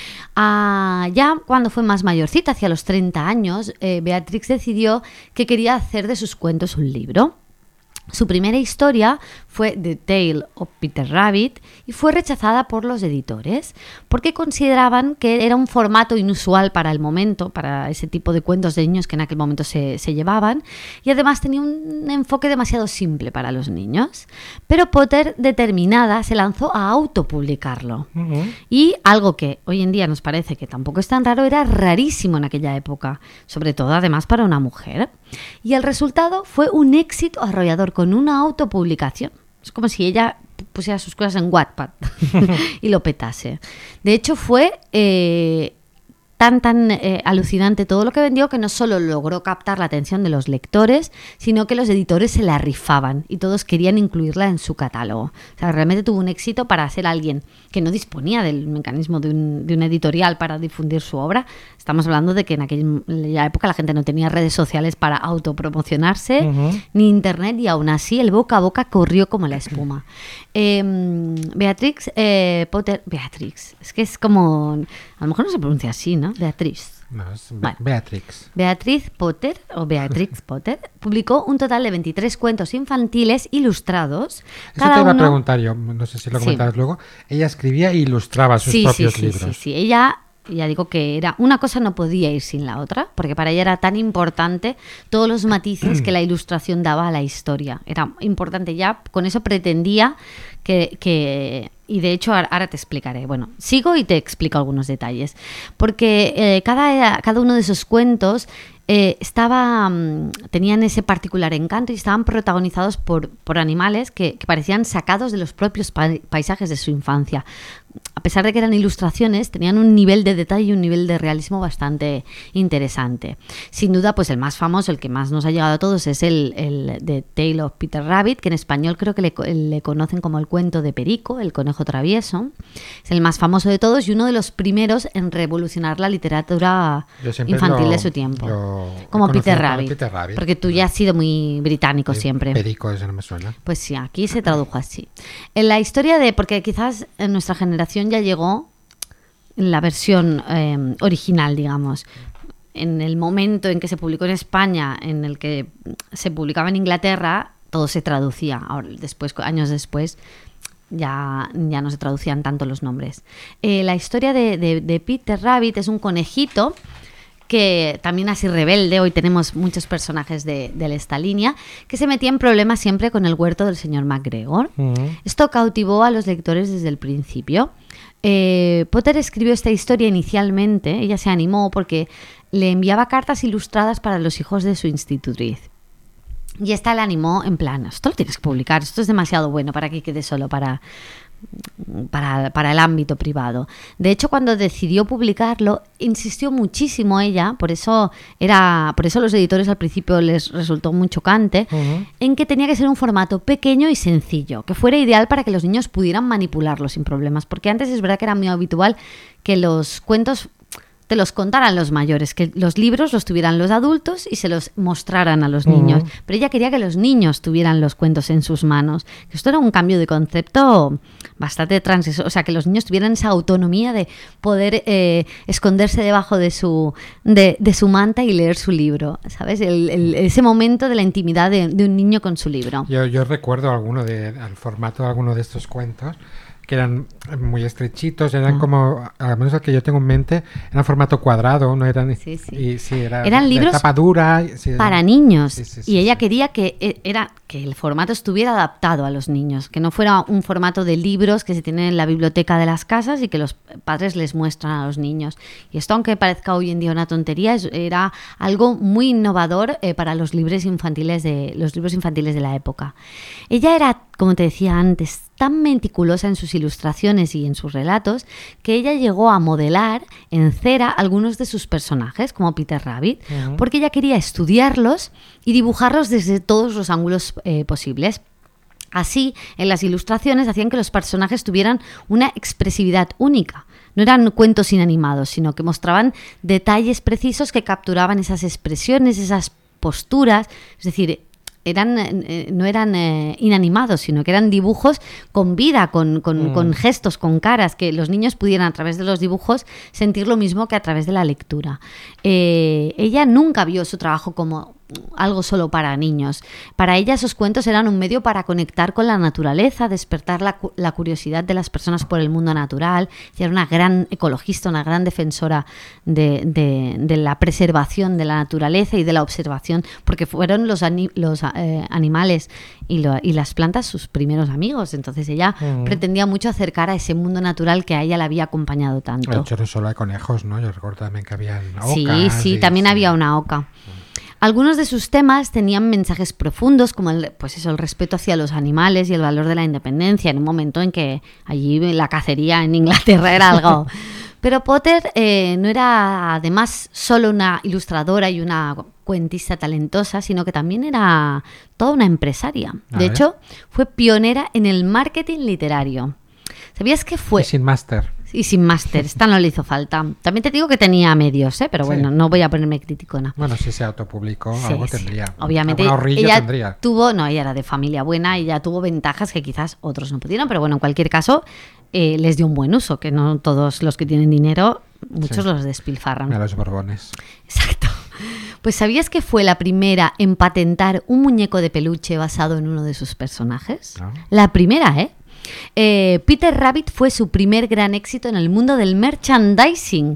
Ya cuando fue más mayorcita, hacia los 30 años, Beatrix decidió que quería hacer de sus cuentos un libro. Su primera historia fue The Tale of Peter Rabbit y fue rechazada por los editores porque consideraban que era un formato inusual para el momento, para ese tipo de cuentos de niños que en aquel momento se llevaban, y además tenía un enfoque demasiado simple para los niños. Pero Potter, determinada, se lanzó a autopublicarlo. Y algo que hoy en día nos parece que tampoco es tan raro, era rarísimo en aquella época, sobre todo además para una mujer. Y el resultado fue un éxito arrollador con una autopublicación. Es como si ella pusiera sus cosas en Wattpad y lo petase. De hecho, fue tan alucinante todo lo que vendió que no solo logró captar la atención de los lectores, sino que los editores se la rifaban y todos querían incluirla en su catálogo. O sea, realmente tuvo un éxito para ser alguien que no disponía del mecanismo de un editorial para difundir su obra. Estamos hablando de que en aquella época la gente no tenía redes sociales para autopromocionarse, ni internet, y aún así el boca a boca corrió como la espuma. Beatrix Potter... Beatrix, es que es como... A lo mejor no se pronuncia así, ¿no? Beatriz. No, es Beatrix. Beatrix Potter, o Beatrix Potter, publicó un total de 23 cuentos infantiles ilustrados. Eso te iba a preguntar yo, no sé si lo comentabas luego. Ella escribía e ilustraba sus propios libros. Sí. Ella, ya digo que era una cosa, no podía ir sin la otra, porque para ella era tan importante todos los matices que la ilustración daba a la historia. Era importante ya, con eso pretendía que y de hecho ahora te explicaré. Bueno, sigo y te explico algunos detalles, porque cada uno de esos cuentos tenían ese particular encanto y estaban protagonizados por animales que parecían sacados de los propios paisajes de su infancia. a pesar de que eran ilustraciones, tenían un nivel de detalle y un nivel de realismo bastante interesante. Sin duda, pues el más famoso, el que más nos ha llegado a todos, es el de Tale of Peter Rabbit, que en español creo que le conocen como el cuento de Perico, el conejo travieso. Es el más famoso de todos y uno de los primeros en revolucionar la literatura infantil de su tiempo. Como Peter Rabbit, porque tú ya has sido muy británico siempre. Perico, eso no me suena. Pues sí, aquí se tradujo así. En la historia porque quizás en nuestra generación ya llegó la versión original, digamos. En el momento en que se publicó en España, en el que se publicaba en Inglaterra, todo se traducía. Ahora, años después, ya no se traducían tanto los nombres. La historia de Peter Rabbit es un conejito que también así rebelde, hoy tenemos muchos personajes de esta línea, que se metía en problemas siempre con el huerto del señor MacGregor. Esto cautivó a los lectores desde el principio. Potter escribió esta historia inicialmente, ella se animó porque le enviaba cartas ilustradas para los hijos de su institutriz. Y esta le animó en plan, esto lo tienes que publicar, esto es demasiado bueno para que quede solo para el ámbito privado. De hecho, cuando decidió publicarlo, insistió muchísimo ella, por eso los editores al principio les resultó muy chocante, en que tenía que ser un formato pequeño y sencillo, que fuera ideal para que los niños pudieran manipularlo sin problemas, porque antes es verdad que era muy habitual que los cuentos te los contaran los mayores, que los libros los tuvieran los adultos y se los mostraran a los niños. Pero ella quería que los niños tuvieran los cuentos en sus manos. Esto era un cambio de concepto bastante transgresor, o sea, que los niños tuvieran esa autonomía de poder esconderse debajo de su manta y leer su libro, ¿sabes? Ese momento de la intimidad de un niño con su libro. Yo recuerdo al formato de alguno de estos cuentos, que eran muy estrechitos, eran como, al menos el que yo tengo en mente, eran formato cuadrado, no eran... Sí. Eran libros de tapa dura. para niños. Y ella quería que el formato estuviera adaptado a los niños, que no fuera un formato de libros que se tienen en la biblioteca de las casas y que los padres les muestran a los niños. Y esto, aunque parezca hoy en día una tontería, era algo muy innovador para los libros infantiles de la época. Ella era, como te decía antes, tan meticulosa en sus ilustraciones y en sus relatos que ella llegó a modelar en cera algunos de sus personajes, como Peter Rabbit, porque ella quería estudiarlos y dibujarlos desde todos los ángulos posibles. Así, en las ilustraciones hacían que los personajes tuvieran una expresividad única. No eran cuentos inanimados, sino que mostraban detalles precisos que capturaban esas expresiones, esas posturas, es decir, no eran inanimados, sino que eran dibujos con vida, con gestos, con caras, que los niños pudieran a través de los dibujos sentir lo mismo que a través de la lectura. Ella nunca vio su trabajo como algo solo para niños. Para ella esos cuentos eran un medio para conectar con la naturaleza, despertar la curiosidad de las personas por el mundo natural. Ella era una gran ecologista, una gran defensora de la preservación de la naturaleza y de la observación, porque fueron los animales y las plantas sus primeros amigos. Entonces ella pretendía mucho acercar a ese mundo natural que a ella la había acompañado tanto. De hecho, no solo hay conejos, ¿no? Yo recuerdo también que había ocas. Sí, también había una oca. Algunos de sus temas tenían mensajes profundos, como el respeto hacia los animales y el valor de la independencia, en un momento en que allí la cacería en Inglaterra era algo. Pero Potter no era además solo una ilustradora y una cuentista talentosa, sino que también era toda una empresaria. De hecho, fue pionera en el marketing literario. ¿Sabías que fue? Y sin máster. Y sin máster, esta no le hizo falta. También te digo que tenía medios, pero bueno, no voy a ponerme criticona. Bueno, si se autopublicó, algo tendría. Obviamente, ella tendría. Ella era de familia buena y ella tuvo ventajas que quizás otros no pudieron, pero bueno, en cualquier caso, les dio un buen uso, que no todos los que tienen dinero, muchos los despilfarran. A los Borbones. Exacto. Pues ¿sabías que fue la primera en patentar un muñeco de peluche basado en uno de sus personajes? ¿No? La primera, Peter Rabbit fue su primer gran éxito en el mundo del merchandising.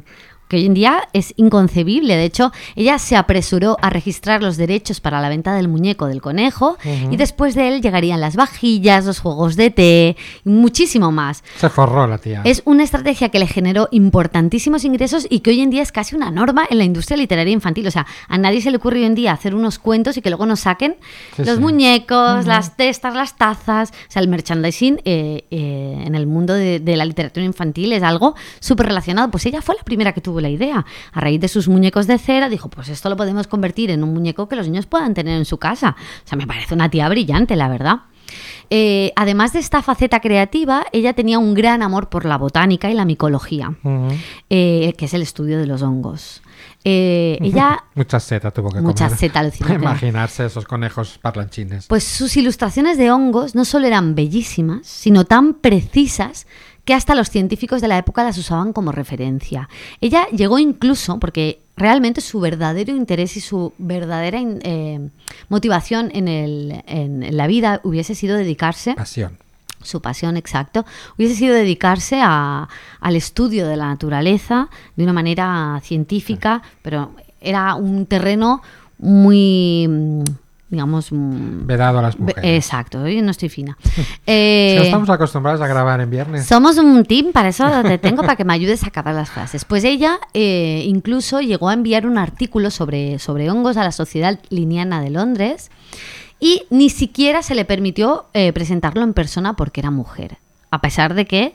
que hoy en día es inconcebible. De hecho, ella se apresuró a registrar los derechos para la venta del muñeco del conejo y después de él llegarían las vajillas, los juegos de té y muchísimo más. Se forró la tía. Es una estrategia que le generó importantísimos ingresos y que hoy en día es casi una norma en la industria literaria infantil. O sea, a nadie se le ocurre hoy en día hacer unos cuentos y que luego nos saquen los muñecos, las cestas, las tazas. O sea, el merchandising en el mundo de la literatura infantil es algo súper relacionado. Pues ella fue la primera que tuvo la idea. A raíz de sus muñecos de cera, dijo, pues esto lo podemos convertir en un muñeco que los niños puedan tener en su casa. O sea, me parece una tía brillante, la verdad. Además de esta faceta creativa, ella tenía un gran amor por la botánica y la micología, que es el estudio de los hongos. Ella mucha seta tuvo que comer. Mucha seta, alucinante. Imaginarse esos conejos parlanchines. Pues sus ilustraciones de hongos no solo eran bellísimas, sino tan precisas que hasta los científicos de la época las usaban como referencia. Ella llegó incluso, porque realmente su verdadero interés y su verdadera motivación en la vida hubiese sido dedicarse... Pasión. Su pasión, exacto, hubiese sido dedicarse al estudio de la naturaleza de una manera científica, pero era un terreno muy... digamos... vedado a las mujeres. Exacto, hoy no estoy fina. Si no estamos acostumbrados a grabar en viernes. Somos un team, para eso te tengo, para que me ayudes a acabar las frases. Pues ella incluso llegó a enviar un artículo sobre hongos a la Sociedad Linneana de Londres y ni siquiera se le permitió presentarlo en persona porque era mujer, a pesar de que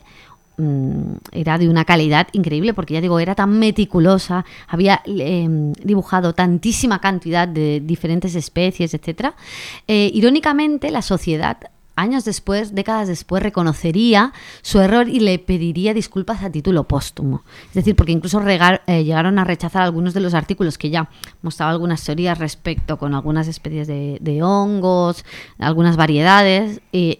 era de una calidad increíble, porque ya digo, era tan meticulosa, había dibujado tantísima cantidad de diferentes especies, etcétera. Irónicamente, la sociedad, años después, décadas después, reconocería su error y le pediría disculpas a título póstumo. Es decir, porque incluso llegaron a rechazar algunos de los artículos que ya mostraba algunas teorías respecto con algunas especies de hongos, algunas variedades,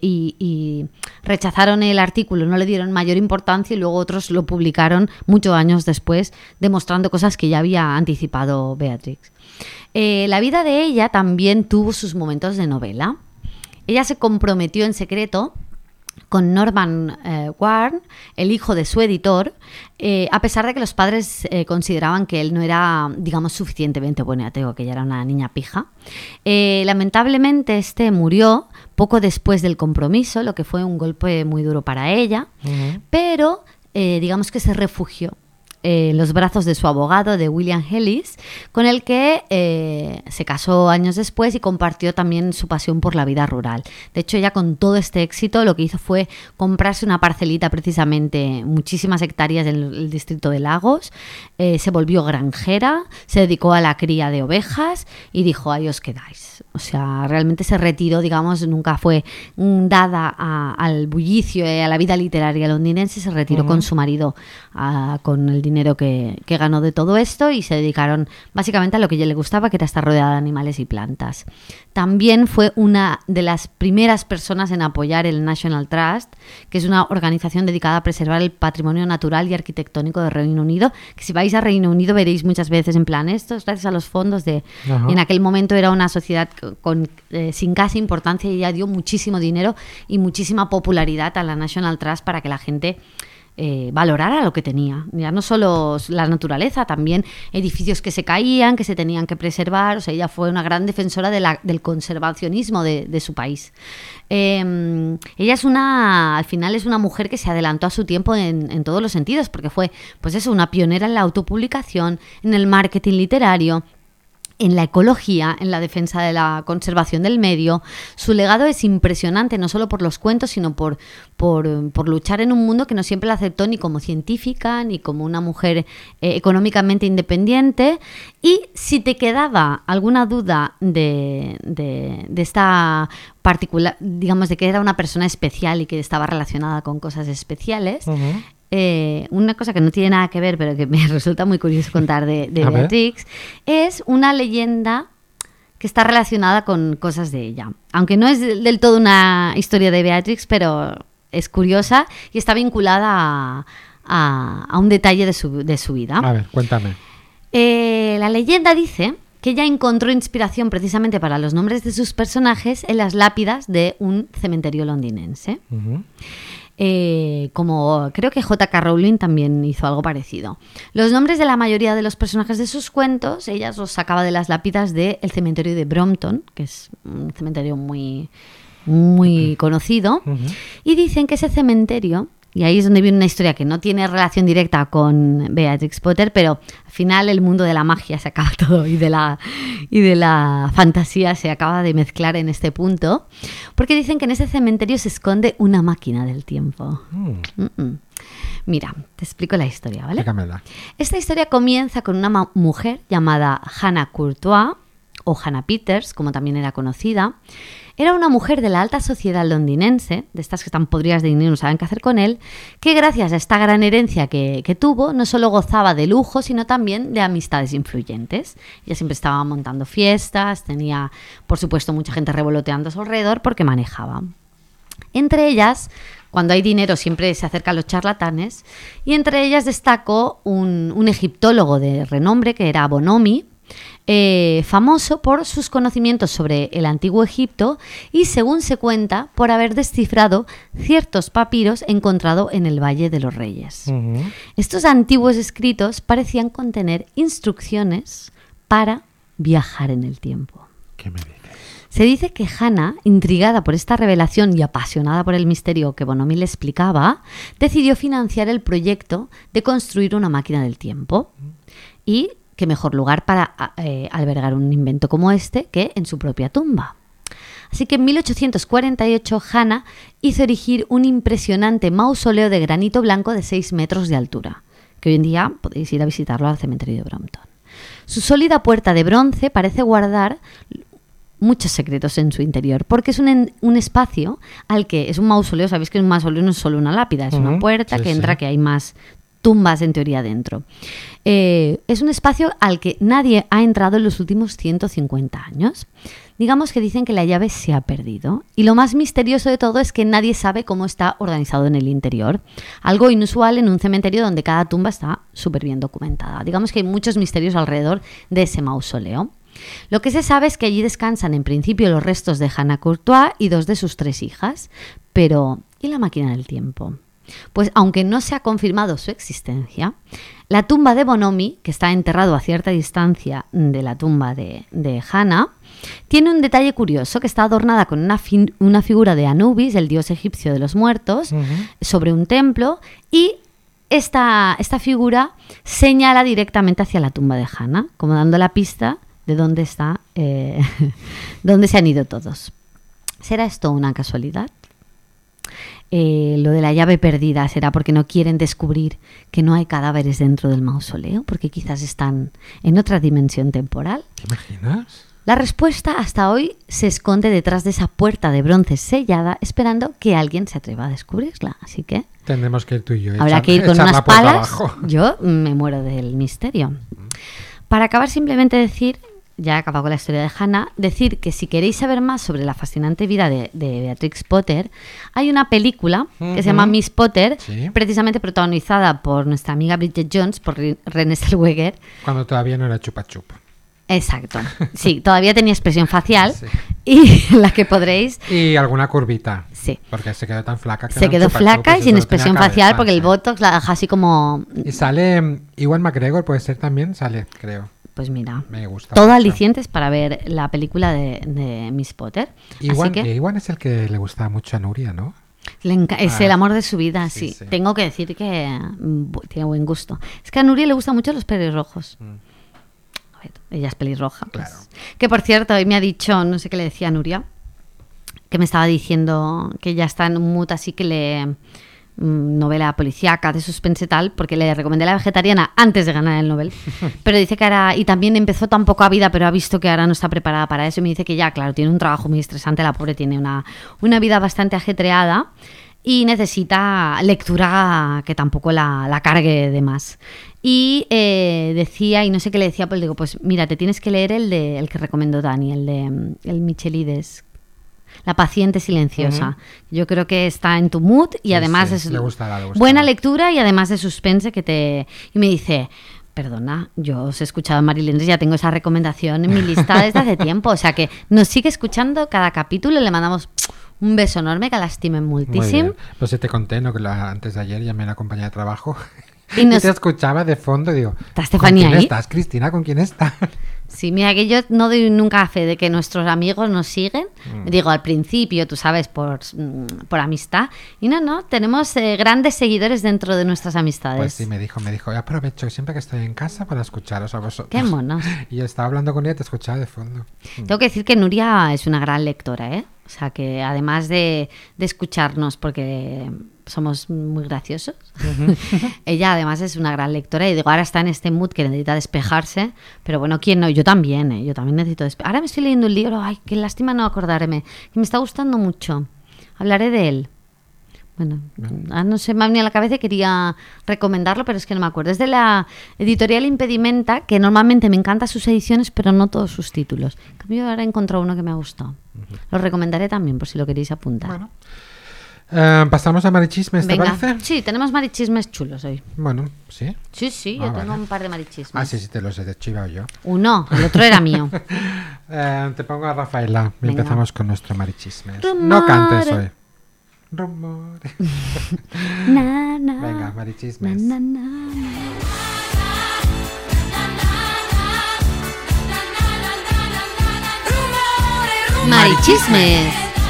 y rechazaron el artículo, no le dieron mayor importancia y luego otros lo publicaron muchos años después, demostrando cosas que ya había anticipado Beatrix. La vida de ella también tuvo sus momentos de novela. Ella se comprometió en secreto con Norman Warren, el hijo de su editor, a pesar de que los padres consideraban que él no era, digamos, suficientemente buen ateo, que ella era una niña pija. Lamentablemente este murió poco después del compromiso, lo que fue un golpe muy duro para ella, pero digamos que se refugió en los brazos de su abogado, de William Ellis, con el que se casó años después y compartió también su pasión por la vida rural. De hecho, ella con todo este éxito lo que hizo fue comprarse una parcelita, precisamente muchísimas hectáreas en el distrito de Lagos, se volvió granjera, se dedicó a la cría de ovejas y dijo, ahí os quedáis. O sea, realmente se retiró, digamos, nunca fue dada al bullicio y a la vida literaria londinense, se retiró con su marido, con el dinero que ganó de todo esto, y se dedicaron básicamente a lo que a ella le gustaba, que era estar rodeada de animales y plantas. También fue una de las primeras personas en apoyar el National Trust, que es una organización dedicada a preservar el patrimonio natural y arquitectónico de Reino Unido, que si vais a Reino Unido veréis muchas veces en plan esto, gracias a los fondos de... Y en aquel momento era una sociedad sin casi importancia, y ella dio muchísimo dinero y muchísima popularidad a la National Trust para que la gente valorara lo que tenía. Ya no solo la naturaleza, también edificios que se caían, que se tenían que preservar. O sea, ella fue una gran defensora del conservacionismo de su país. Ella al final es una mujer que se adelantó a su tiempo en todos los sentidos, porque fue, pues eso, una pionera en la autopublicación, en el marketing literario, en la ecología, en la defensa de la conservación del medio. Su legado es impresionante, no solo por los cuentos, sino por luchar en un mundo que no siempre la aceptó ni como científica, ni como una mujer económicamente independiente. Y si te quedaba alguna duda de esta particular, digamos, de que era una persona especial y que estaba relacionada con cosas especiales, una cosa que no tiene nada que ver, pero que me resulta muy curioso contar de Beatrix, es una leyenda que está relacionada con cosas de ella. Aunque no es del todo una historia de Beatrix, pero es curiosa y está vinculada a un detalle de su vida. A ver, cuéntame. La leyenda dice que ella encontró inspiración precisamente para los nombres de sus personajes en las lápidas de un cementerio londinense. como creo que J.K. Rowling también hizo algo parecido. Los nombres de la mayoría de los personajes de sus cuentos, ella los sacaba de las lápidas del cementerio de Brompton, que es un cementerio muy, muy conocido, y dicen que ese cementerio... Y ahí es donde viene una historia que no tiene relación directa con Beatrix Potter, pero al final el mundo de la magia se acaba todo y de la fantasía se acaba de mezclar en este punto, porque dicen que en ese cementerio se esconde una máquina del tiempo. Mira, te explico la historia, ¿vale? Explícamela. Esta historia comienza con una mujer llamada Hannah Courtois, o Hannah Peters, como también era conocida. Era una mujer de la alta sociedad londinense, de estas que están podridas de dinero y no saben qué hacer con él, que gracias a esta gran herencia que tuvo, no solo gozaba de lujo, sino también de amistades influyentes. Ella siempre estaba montando fiestas, tenía, por supuesto, mucha gente revoloteando a su alrededor porque manejaba. Entre ellas, cuando hay dinero siempre se acercan los charlatanes, y entre ellas destacó un egiptólogo de renombre que era Bonomi, famoso por sus conocimientos sobre el antiguo Egipto y, según se cuenta, por haber descifrado ciertos papiros encontrados en el Valle de los Reyes. Estos antiguos escritos parecían contener instrucciones para viajar en el tiempo. ¿Qué me dices? Se dice que Hannah, intrigada por esta revelación y apasionada por el misterio que Bonomi le explicaba, decidió financiar el proyecto de construir una máquina del tiempo. Y qué mejor lugar para albergar un invento como este que en su propia tumba. Así que en 1848 Hannah hizo erigir un impresionante mausoleo de granito blanco de 6 metros de altura, que hoy en día podéis ir a visitarlo al cementerio de Brompton. Su sólida puerta de bronce parece guardar muchos secretos en su interior, porque es un espacio al que es un mausoleo. Sabéis que un mausoleo no es solo una lápida, es una puerta que entra, que hay más tumbas en teoría dentro. Es un espacio al que nadie ha entrado en los últimos 150 años. Digamos que dicen que la llave se ha perdido. Y lo más misterioso de todo es que nadie sabe cómo está organizado en el interior. Algo inusual en un cementerio donde cada tumba está súper bien documentada. Digamos que hay muchos misterios alrededor de ese mausoleo. Lo que se sabe es que allí descansan en principio los restos de Hannah Courtois y 2 de sus 3 hijas. Pero, ¿y la máquina del tiempo? Pues aunque no se ha confirmado su existencia, la tumba de Bonomi, que está enterrado a cierta distancia de la tumba de Hannah, tiene un detalle curioso, que está adornada con una figura de Anubis, el dios egipcio de los muertos, sobre un templo, y esta figura señala directamente hacia la tumba de Hannah, como dando la pista de dónde está, dónde se han ido todos. ¿Será esto una casualidad? Lo de la llave perdida será porque no quieren descubrir que no hay cadáveres dentro del mausoleo, porque quizás están en otra dimensión temporal. ¿Te imaginas? La respuesta hasta hoy se esconde detrás de esa puerta de bronce sellada, esperando que alguien se atreva a descubrirla. Así que tendremos que ir tú y yo. Habrá que ir con unas palas. Yo me muero del misterio. Para acabar, simplemente decir, ya he acabado con la historia de Hannah, decir que si queréis saber más sobre la fascinante vida de Beatrix Potter, hay una película que se llama Miss Potter, precisamente protagonizada por nuestra amiga Bridget Jones, por Renée Zellweger. Cuando todavía no era chupa chupa. Exacto, sí, todavía tenía expresión facial y la que podréis... Y alguna curvita. Sí. Porque se quedó tan flaca. Que se quedó flaca y sin expresión facial porque el botox la deja así como... Y sale Ewan McGregor, puede ser también, sale, creo. Pues mira, me gusta todo mucho. Alicientes para ver la película de Miss Potter. Ewan es el que le gusta mucho a Nuria, ¿no? Es el amor de su vida, sí. Tengo que decir que tiene buen gusto. Es que a Nuria le gustan mucho los pelirrojos. Ella es pelirroja. Pues. Claro. Que por cierto, hoy me ha dicho, no sé qué le decía a Nuria, que me estaba diciendo que ya está en un mood así que le... novela policíaca de suspense tal, porque le recomendé La vegetariana antes de ganar el Nobel, pero dice que ahora, y también empezó tan poca vida, pero ha visto que ahora no está preparada para eso, y me dice que ya, claro, tiene un trabajo muy estresante, la pobre tiene una vida bastante ajetreada y necesita lectura que tampoco la cargue de más. Y decía, y no sé qué le decía, pues digo, pues mira, te tienes que leer el que recomendó Dani, el Michelides, La paciente silenciosa. Yo creo que está en tu mood y además es buena lectura y además de suspense que te... Y me dice, perdona, yo os he escuchado a Marilyn, ya tengo esa recomendación en mi lista desde hace tiempo, o sea que nos sigue escuchando cada capítulo y le mandamos Un beso enorme, que l'estimen Muy moltíssim. bien. Pues si te conté, ¿no? Que antes de ayer llamé a la compañía de trabajo Y y nos- te escuchaba de fondo y digo, ¿Está Estefanía ¿con quién ahí? estás, Cristina? ¿Con quién estás? Sí, mira que yo no doy nunca fe de que nuestros amigos nos siguen. Digo, al principio, tú sabes, por amistad. Y no, tenemos grandes seguidores dentro de nuestras amistades. Pues sí, me dijo, yo aprovecho siempre que estoy en casa para escucharos a vosotros. Qué monos. Y yo estaba hablando con ella y te escuchaba de fondo. Tengo que decir que Nuria es una gran lectora, ¿eh? O sea, que además de escucharnos, porque somos muy graciosos, ella además es una gran lectora y digo, ahora está en este mood que necesita despejarse, pero bueno, ¿quién no? Yo también, ¿eh? Yo también necesito despejarme. Ahora me estoy leyendo un libro, ay, qué lástima no acordarme, que me está gustando mucho. Hablaré de él. Bueno, no sé, me ha venido a la cabeza y quería recomendarlo, pero es que no me acuerdo. Es de la editorial Impedimenta, que normalmente me encantan sus ediciones, pero no todos sus títulos. En cambio, ahora he encontrado uno que me ha gustado. Lo recomendaré también, por si lo queréis apuntar. Bueno, pasamos a Marichismes, ¿te Venga, parece? sí, tenemos marichismes chulos hoy. Bueno, sí. Sí, Ah, yo tengo vale. un par de marichismes. Ah, sí, te los he deschivado yo. Uno, el otro era mío. Te pongo a Rafaela y Venga. empezamos con nuestro Marichismes. Rumores. No cantes hoy. Rumores. Na, na, Venga, Marichismes. na, na, na. Marichismes.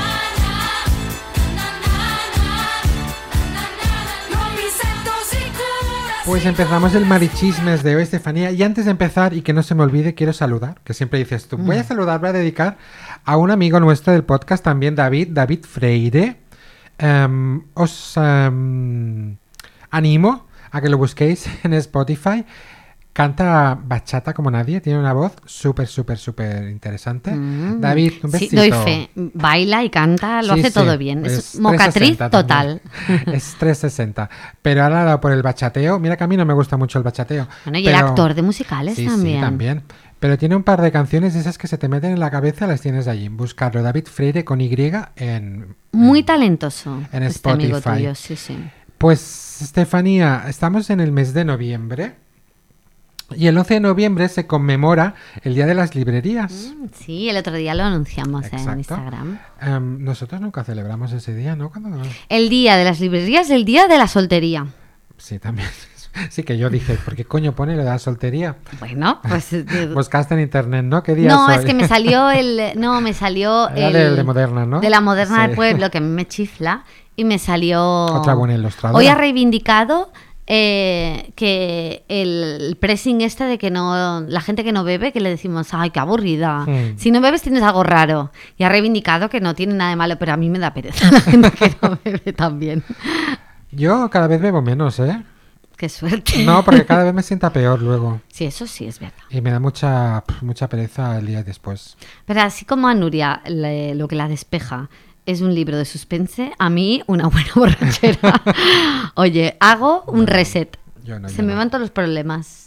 Pues empezamos el Marichismes de hoy, Estefanía. Y antes de empezar, y que no se me olvide, quiero saludar, que siempre dices tú, voy a saludar, voy a dedicar a un amigo nuestro del podcast también, David Freire. Os animo a que lo busquéis en Spotify. Canta bachata como nadie, tiene una voz súper interesante. David, un besito. Sí, doy fe. Baila y canta, lo Sí, hace sí, todo bien. Es es mocatriz 360 total. también. Es 360. Pero ahora ha dado por el bachateo. Mira que a mí no me gusta mucho el bachateo. Bueno, y pero- el actor de musicales Sí, también. sí, también. Pero tiene un par de canciones de esas que se te meten en la cabeza, las tienes allí. Buscarlo, David Freire con Y en... Muy talentoso. En este amigo Spotify. tuyo, sí, sí. Pues, Estefanía, estamos en el mes de noviembre. Y el 11 de noviembre se conmemora el Día de las Librerías. Sí, el otro día lo anunciamos en Exacto. Instagram. Nosotros nunca celebramos ese día, ¿no? Cuando... El día de las librerías, el día de la soltería. Sí, también. Sí, que yo dije, ¿por qué coño pone lo de la soltería? Bueno, pues... Buscaste en internet, ¿no? ¿Qué día no, soy? es que me salió el... No, me salió Era el... de Moderna, ¿no? De la Moderna Sí. del Pueblo, que a mí me chifla. Y me salió... Otra buena ilustradora. Hoy ha reivindicado que el pressing este de que no... La gente que no bebe, que le decimos, ay, qué aburrida. Si no bebes tienes algo raro. Y ha reivindicado que no tiene nada de malo, pero a mí me da pereza la gente que no bebe también. Yo cada vez bebo menos, ¿eh? Qué suerte. No, porque cada vez me sienta peor luego. Sí, eso sí es verdad. Y me da mucha pereza el día después. Pero así como a Nuria lo que la despeja es un libro de suspense, a mí una buena borrachera. Oye, hago un reset. Yo no, Se yo me no. van todos los problemas.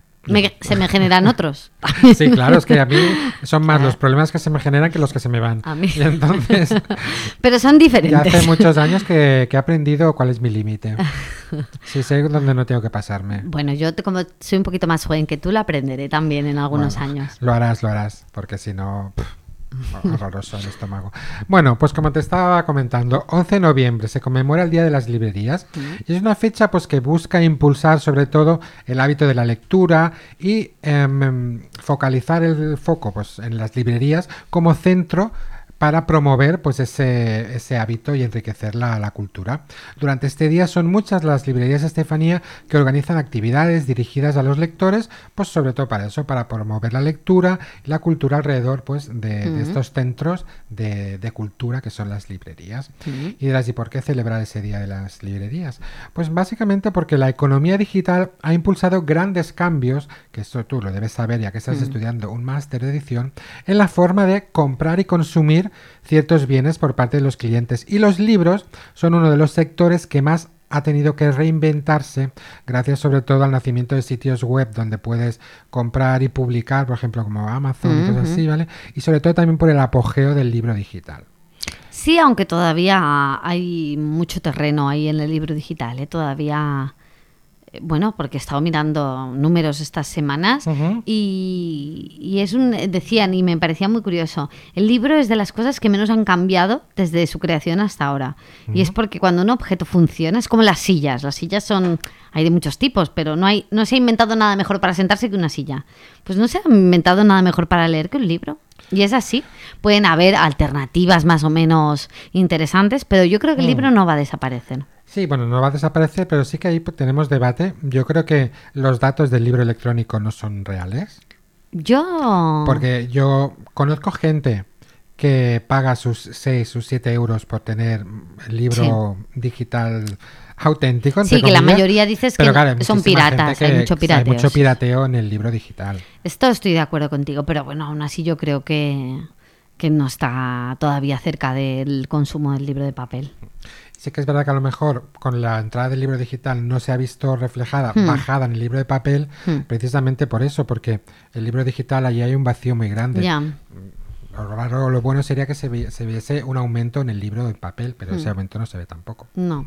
Se me generan otros. Sí, claro, es que a mí son más Claro. los problemas que se me generan que los que se me van. A mí. Y entonces, Pero son ya diferentes. hace muchos años que he aprendido cuál es mi límite. Sí, sé dónde no tengo que pasarme. Bueno, yo como soy un poquito más joven que tú, lo aprenderé también en algunos Bueno, años. Lo harás, porque si no, horroroso el estómago. Bueno, pues como te estaba comentando, 11 de noviembre se conmemora el Día de las Librerías y es una fecha pues que busca impulsar sobre todo el hábito de la lectura y focalizar el foco pues en las librerías como centro para promover pues ese hábito y enriquecer la cultura. Durante este día son muchas las librerías, Estefanía, que organizan actividades dirigidas a los lectores, pues sobre todo para eso, para promover la lectura y la cultura alrededor pues de estos centros de cultura que son las librerías. Y dirás, ¿y por qué celebrar ese día de las librerías? Pues básicamente porque la economía digital ha impulsado grandes cambios, que esto tú lo debes saber ya que estás estudiando un máster de edición, en la forma de comprar y consumir ciertos bienes por parte de los clientes, y los libros son uno de los sectores que más ha tenido que reinventarse gracias sobre todo al nacimiento de sitios web donde puedes comprar y publicar, por ejemplo como Amazon y cosas así, ¿vale? Y sobre todo también por el apogeo del libro digital. Sí, aunque todavía hay mucho terreno ahí en el libro digital, ¿eh? Todavía bueno, porque he estado mirando números estas semanas y decían, y me parecía muy curioso, el libro es de las cosas que menos han cambiado desde su creación hasta ahora. Y es porque cuando un objeto funciona, es como las sillas hay de muchos tipos, pero no se ha inventado nada mejor para sentarse que una silla. Pues no se ha inventado nada mejor para leer que un libro. Y es así. Pueden haber alternativas más o menos interesantes, pero yo creo que el libro no va a desaparecer. Sí, bueno, no va a desaparecer, pero sí que ahí tenemos debate. Yo creo que los datos del libro electrónico no son reales. Porque yo conozco gente que paga sus 6 o 7 euros por tener el libro digital auténtico. Sí, que la mayoría dices que claro, son piratas, hay mucho pirateo. Hay mucho pirateo en el libro digital. Esto estoy de acuerdo contigo, pero bueno, aún así yo creo que no está todavía cerca del consumo del libro de papel. Sí que es verdad que a lo mejor con la entrada del libro digital no se ha visto reflejada, bajada en el libro de papel, precisamente por eso, porque el libro digital allí hay un vacío muy grande. Ya. Lo bueno sería que se viese un aumento en el libro de papel, pero ese aumento no se ve tampoco. No.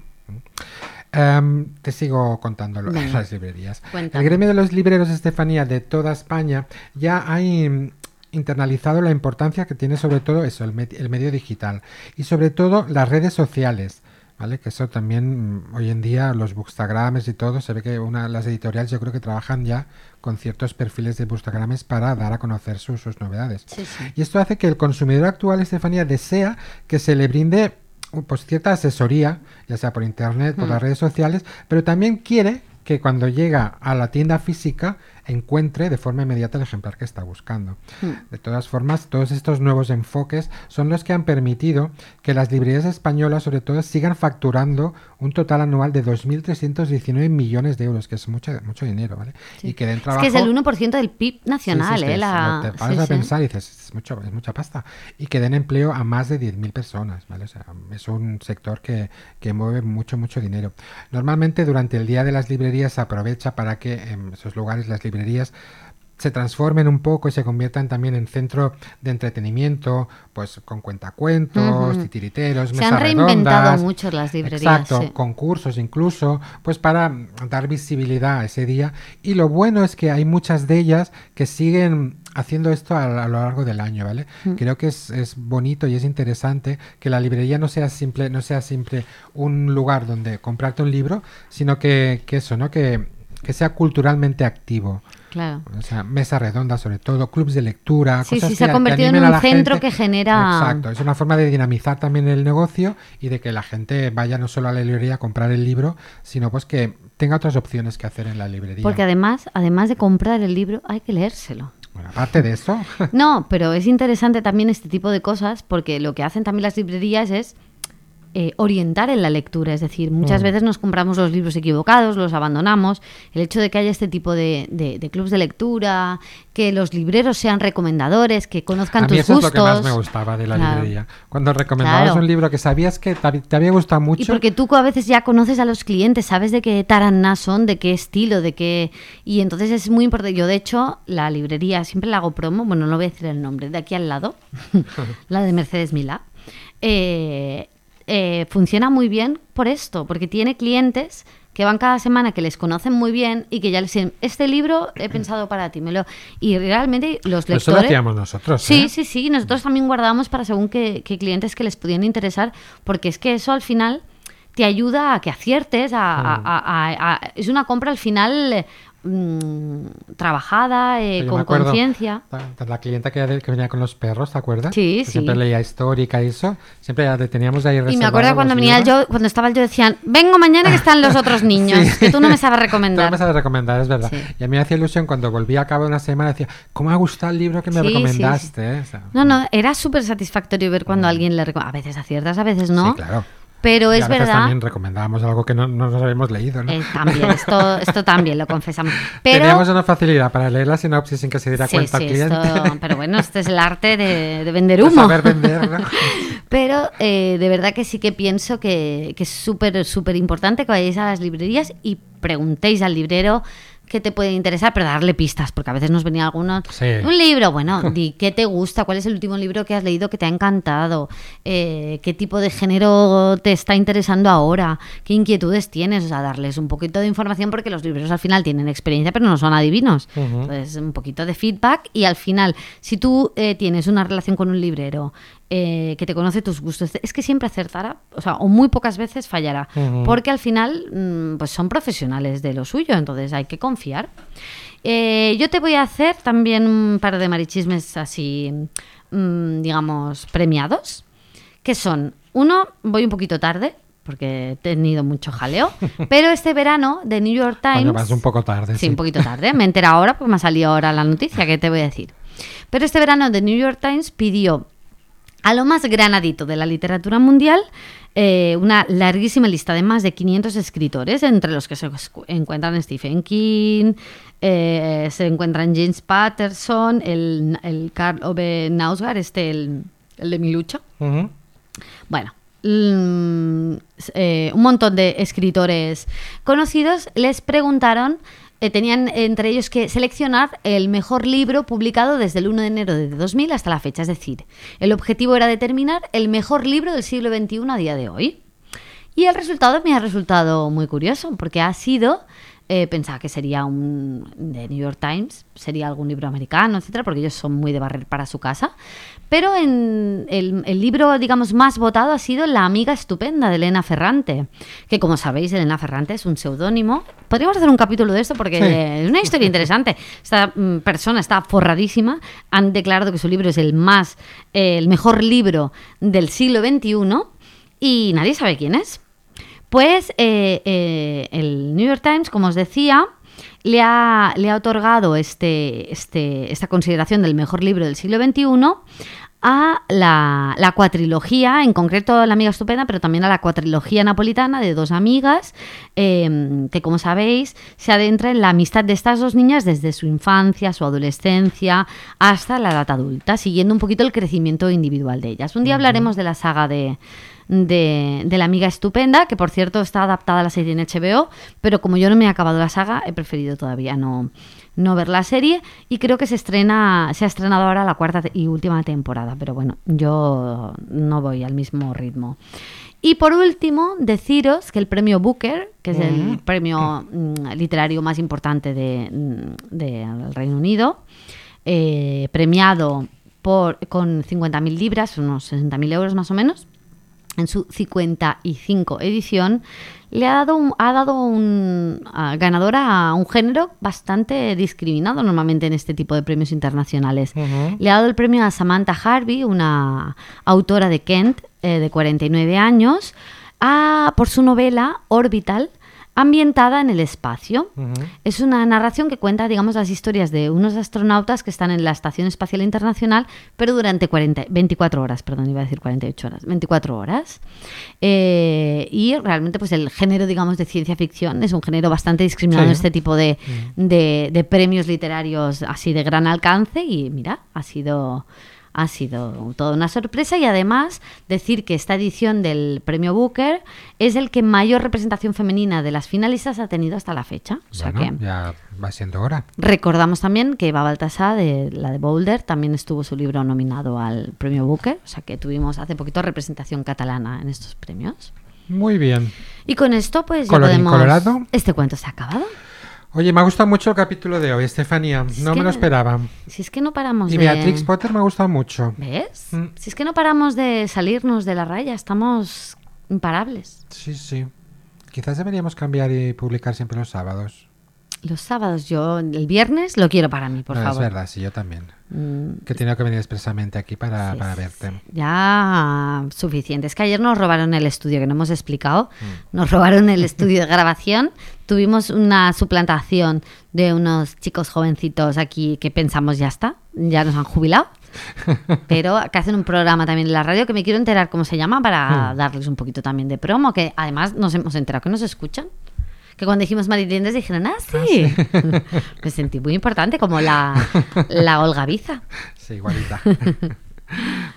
Te sigo contando las librerías. Cuéntame. El gremio de los libreros, Estefanía, de toda España, ya hay internalizado la importancia que tiene sobre todo eso, el medio digital y sobre todo las redes sociales. ¿Vale? Que eso también hoy en día los bookstagrams y todo, se ve que las editoriales yo creo que trabajan ya con ciertos perfiles de bookstagrams para dar a conocer sus novedades. Sí. Y esto hace que el consumidor actual, Estefanía, desea que se le brinde pues cierta asesoría, ya sea por internet, por las redes sociales, pero también quiere que cuando llega a la tienda física encuentre de forma inmediata el ejemplar que está buscando. De todas formas, todos estos nuevos enfoques son los que han permitido que las librerías españolas, sobre todo, sigan facturando un total anual de 2.319 millones de euros, que es mucho dinero, ¿vale? Sí. Y que den trabajo... Es que es el 1% del PIB nacional, sí, te paras a pensar y dices, es mucha pasta. Y que den empleo a más de 10.000 personas, ¿vale? O sea, es un sector que mueve mucho dinero. Normalmente, durante el día de las librerías se aprovecha para que en esos lugares las librerías se transformen un poco y se conviertan también en centro de entretenimiento, pues con cuentacuentos, titiriteros, mesas redondas. Se han reinventado mucho las librerías. Exacto, concursos incluso, pues para dar visibilidad a ese día. Y lo bueno es que hay muchas de ellas que siguen haciendo esto a lo largo del año, ¿vale? Creo que es bonito y es interesante que la librería no sea simple un lugar donde comprarte un libro, sino que eso, ¿no? Que sea culturalmente activo. Claro. O sea, mesa redonda sobre todo, clubs de lectura, cosas que se ha convertido en un centro que genera... Exacto, es una forma de dinamizar también el negocio y de que la gente vaya no solo a la librería a comprar el libro, sino pues que tenga otras opciones que hacer en la librería. Porque además de comprar el libro, hay que leérselo. Bueno, aparte de eso... No, pero es interesante también este tipo de cosas porque lo que hacen también las librerías es orientar en la lectura, es decir, muchas veces nos compramos los libros equivocados, los abandonamos. El hecho de que haya este tipo de clubs de lectura, que los libreros sean recomendadores, que conozcan tus gustos. A mí eso es lo que más me gustaba de la librería. Cuando recomendabas un libro que sabías que te había gustado mucho. Y porque tú a veces ya conoces a los clientes, sabes de qué taraná son, de qué estilo, de qué... Y entonces es muy importante. Yo, de hecho, la librería, siempre le hago promo, bueno, no voy a decir el nombre, de aquí al lado, la de Mercedes Milá, funciona muy bien por esto, porque tiene clientes que van cada semana, que les conocen muy bien y que ya les dicen, este libro he pensado para ti. Y realmente los lectores... Eso lo hacíamos nosotros. Sí. Nosotros también guardábamos para según qué clientes que les pudieran interesar, porque es que eso al final te ayuda a que aciertes, es una compra al final... trabajada, con conciencia. La clienta que venía con los perros, ¿te acuerdas? Sí. Siempre leía histórica y eso. Siempre la teníamos ahí reservado. Y me acuerdo cuando venía cuando estaba yo decían, vengo mañana que están los otros niños, que tú no me sabes recomendar. Tú no me sabes recomendar, es verdad. Sí. Y a mí me hacía ilusión cuando volví a cabo de una semana, decía, ¿cómo me ha gustado el libro que me recomendaste? Sí. O sea, no, era súper satisfactorio ver cuando alguien le recomendaba. A veces aciertas, a veces no. Sí, claro. Pero es a veces verdad. También recomendábamos algo que no nos habíamos leído, ¿no? También, esto también lo confesamos. Pero, teníamos una facilidad para leer la sinopsis sin que se diera cuenta al cliente. Pero bueno, este es el arte de vender humo. De saber vender, ¿no? Pero de verdad que sí que pienso que es súper importante que vayáis a las librerías y preguntéis al librero que te puede interesar, pero darle pistas, porque a veces nos venía alguno... Sí. Un libro, bueno, di qué te gusta, cuál es el último libro que has leído que te ha encantado, qué tipo de género te está interesando ahora, qué inquietudes tienes, o sea, darles un poquito de información, porque los libros al final tienen experiencia, pero no son adivinos. Entonces, un poquito de feedback, y al final, si tú tienes una relación con un librero que te conoce tus gustos, es que siempre acertará, o sea, o muy pocas veces fallará, porque al final pues son profesionales de lo suyo, entonces hay que confiar. Yo te voy a hacer también un par de marichismes así, digamos, premiados, que son, uno, voy un poquito tarde, porque he tenido mucho jaleo, pero este verano de New York Times... Bueno, vas un poco tarde. Sí, un poquito tarde, me he enterado ahora porque me ha salido ahora la noticia, que te voy a decir. Pero este verano de New York Times pidió a lo más granadito de la literatura mundial una larguísima lista de más de 500 escritores, entre los que se encuentran Stephen King, se encuentran James Patterson, el Karl Ove Knausgaard, el de Mi Lucha. Bueno, un montón de escritores conocidos les preguntaron. Tenían entre ellos que seleccionar el mejor libro publicado desde el 1 de enero de 2000 hasta la fecha. Es decir, el objetivo era determinar el mejor libro del siglo XXI a día de hoy. Y el resultado me ha resultado muy curioso, porque ha sido... pensaba que sería un de New York Times, sería algún libro americano, etcétera, porque ellos son muy de barrer para su casa. Pero en el libro, digamos, más votado ha sido La amiga estupenda, de Elena Ferrante, que, como sabéis, Elena Ferrante es un seudónimo. Podríamos hacer un capítulo de esto porque es una historia interesante. Esta persona está forradísima. Han declarado que su libro es el mejor libro del siglo XXI y nadie sabe quién es. Pues el New York Times, como os decía, le ha otorgado esta consideración del mejor libro del siglo XXI a la cuatrilogía, en concreto a La amiga estupenda, pero también a la cuatrilogía napolitana de dos amigas, que, como sabéis, se adentra en la amistad de estas dos niñas desde su infancia, su adolescencia, hasta la edad adulta, siguiendo un poquito el crecimiento individual de ellas. Un día hablaremos de la saga de La amiga estupenda, que por cierto está adaptada a la serie en HBO, pero como yo no me he acabado la saga, he preferido todavía no ver la serie, y creo que se ha estrenado ahora la cuarta y última temporada, pero bueno, yo no voy al mismo ritmo. Y por último, deciros que el premio Booker, que es el premio literario más importante del Reino Unido, premiado con 50.000 libras, unos 60.000 euros más o menos, en su 55 edición, le ha dado ganadora a un género bastante discriminado normalmente en este tipo de premios internacionales. Le ha dado el premio a Samantha Harvey, una autora de Kent, de 49 años, por su novela Orbital, ambientada en el espacio. Es una narración que cuenta, digamos, las historias de unos astronautas que están en la Estación Espacial Internacional, pero durante 24 horas, perdón, iba a decir 48 horas, 24 horas. Y realmente, pues el género, digamos, de ciencia ficción es un género bastante discriminado en este tipo de premios literarios así de gran alcance, y mira, ha sido toda una sorpresa. Y además decir que esta edición del premio Booker es el que mayor representación femenina de las finalistas ha tenido hasta la fecha. O sea que ya va siendo hora. Recordamos también que Eva Baltasar, la de Boulder, también estuvo su libro nominado al premio Booker. O sea que tuvimos hace poquito representación catalana en estos premios. Muy bien. Y con esto pues ya Colorín podemos... colorado. Este cuento se ha acabado. Oye, me ha gustado mucho el capítulo de hoy, Estefanía. No me lo esperaba. Si es que no paramos y Beatrix Potter me ha gustado mucho. ¿Ves? Si es que no paramos de salirnos de la raya, estamos imparables. Sí, sí. Quizás deberíamos cambiar y publicar siempre los sábados. Los sábados, yo el viernes lo quiero para mí, por favor. Es verdad, sí, yo también. Que he tenido que venir expresamente aquí para verte. Ya, suficiente. Es que ayer nos robaron el estudio, que no hemos explicado. Nos robaron el estudio de grabación. Tuvimos una suplantación de unos chicos jovencitos aquí que pensamos ya está, ya nos han jubilado. Pero que hacen un programa también en la radio, que me quiero enterar cómo se llama para darles un poquito también de promo, que además nos hemos enterado que nos escuchan. Que cuando dijimos Mariliendes dijeron, sí. Me sentí muy importante, como la Olga Biza. Sí, igualita.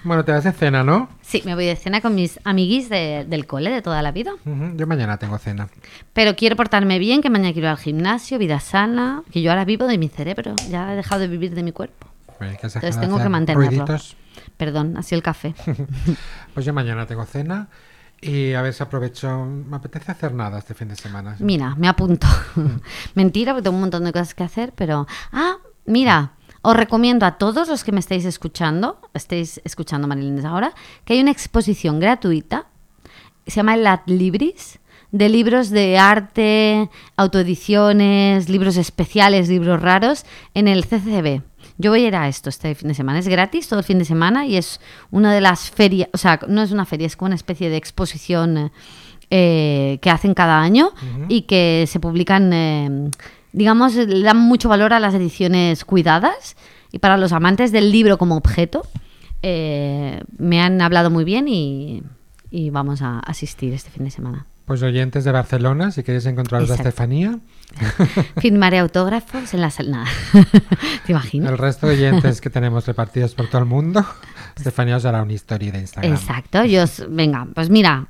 Bueno, te vas de cena, ¿no? Sí, me voy de cena con mis amiguis del cole de toda la vida. Yo mañana tengo cena. Pero quiero portarme bien, que mañana quiero ir al gimnasio, vida sana, que yo ahora vivo de mi cerebro, ya he dejado de vivir de mi cuerpo. Entonces tengo que mantenerlo. Ruiditos. Perdón, ha sido el café. Pues yo mañana tengo cena y a ver si aprovecho. Me apetece hacer nada este fin de semana. Mira, me apunto. Mentira, porque tengo un montón de cosas que hacer, pero... Mira, os recomiendo a todos los que me estéis escuchando Marilyn ahora, que hay una exposición gratuita, se llama el Adlibris, de libros de arte, autoediciones, libros especiales, libros raros, en el CCCB. Yo voy a ir a esto este fin de semana. Es gratis todo el fin de semana y es una de las ferias, o sea, no es una feria, es como una especie de exposición que hacen cada año y que se publican, digamos, le dan mucho valor a las ediciones cuidadas, y para los amantes del libro como objeto me han hablado muy bien y vamos a asistir este fin de semana. Pues oyentes de Barcelona, si queréis encontraros a Estefanía. Firmaré autógrafos en la sala. Nada. ¿Te imaginas? El resto de oyentes que tenemos repartidos por todo el mundo, Estefanía os hará una historia de Instagram. Exacto. Venga, pues mira,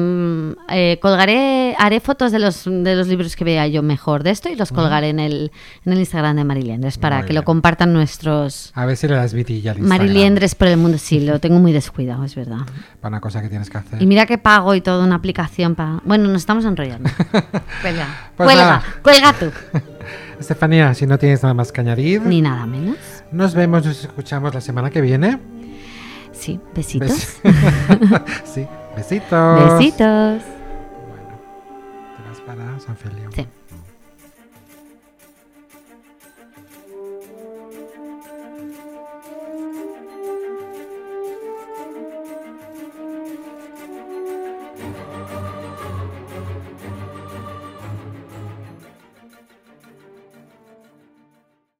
haré fotos de los libros que vea yo mejor de esto y los colgaré en el Instagram de Mariliendres para que lo compartan nuestros... A ver si le das vidilla al Instagram. Mariliendres por el mundo. Sí, lo tengo muy descuidado, es verdad. Para una cosa que tienes que hacer. Y mira que pago y toda una aplicación para... Bueno, nos estamos enrollando. Cuelga. Pues Cuelga tú. Estefanía, si no tienes nada más que añadir. Ni nada menos. Nos vemos, nos escuchamos la semana que viene. Sí, besitos. Sí, besitos. Besitos. Bueno, te vas para San Feliu. Sí.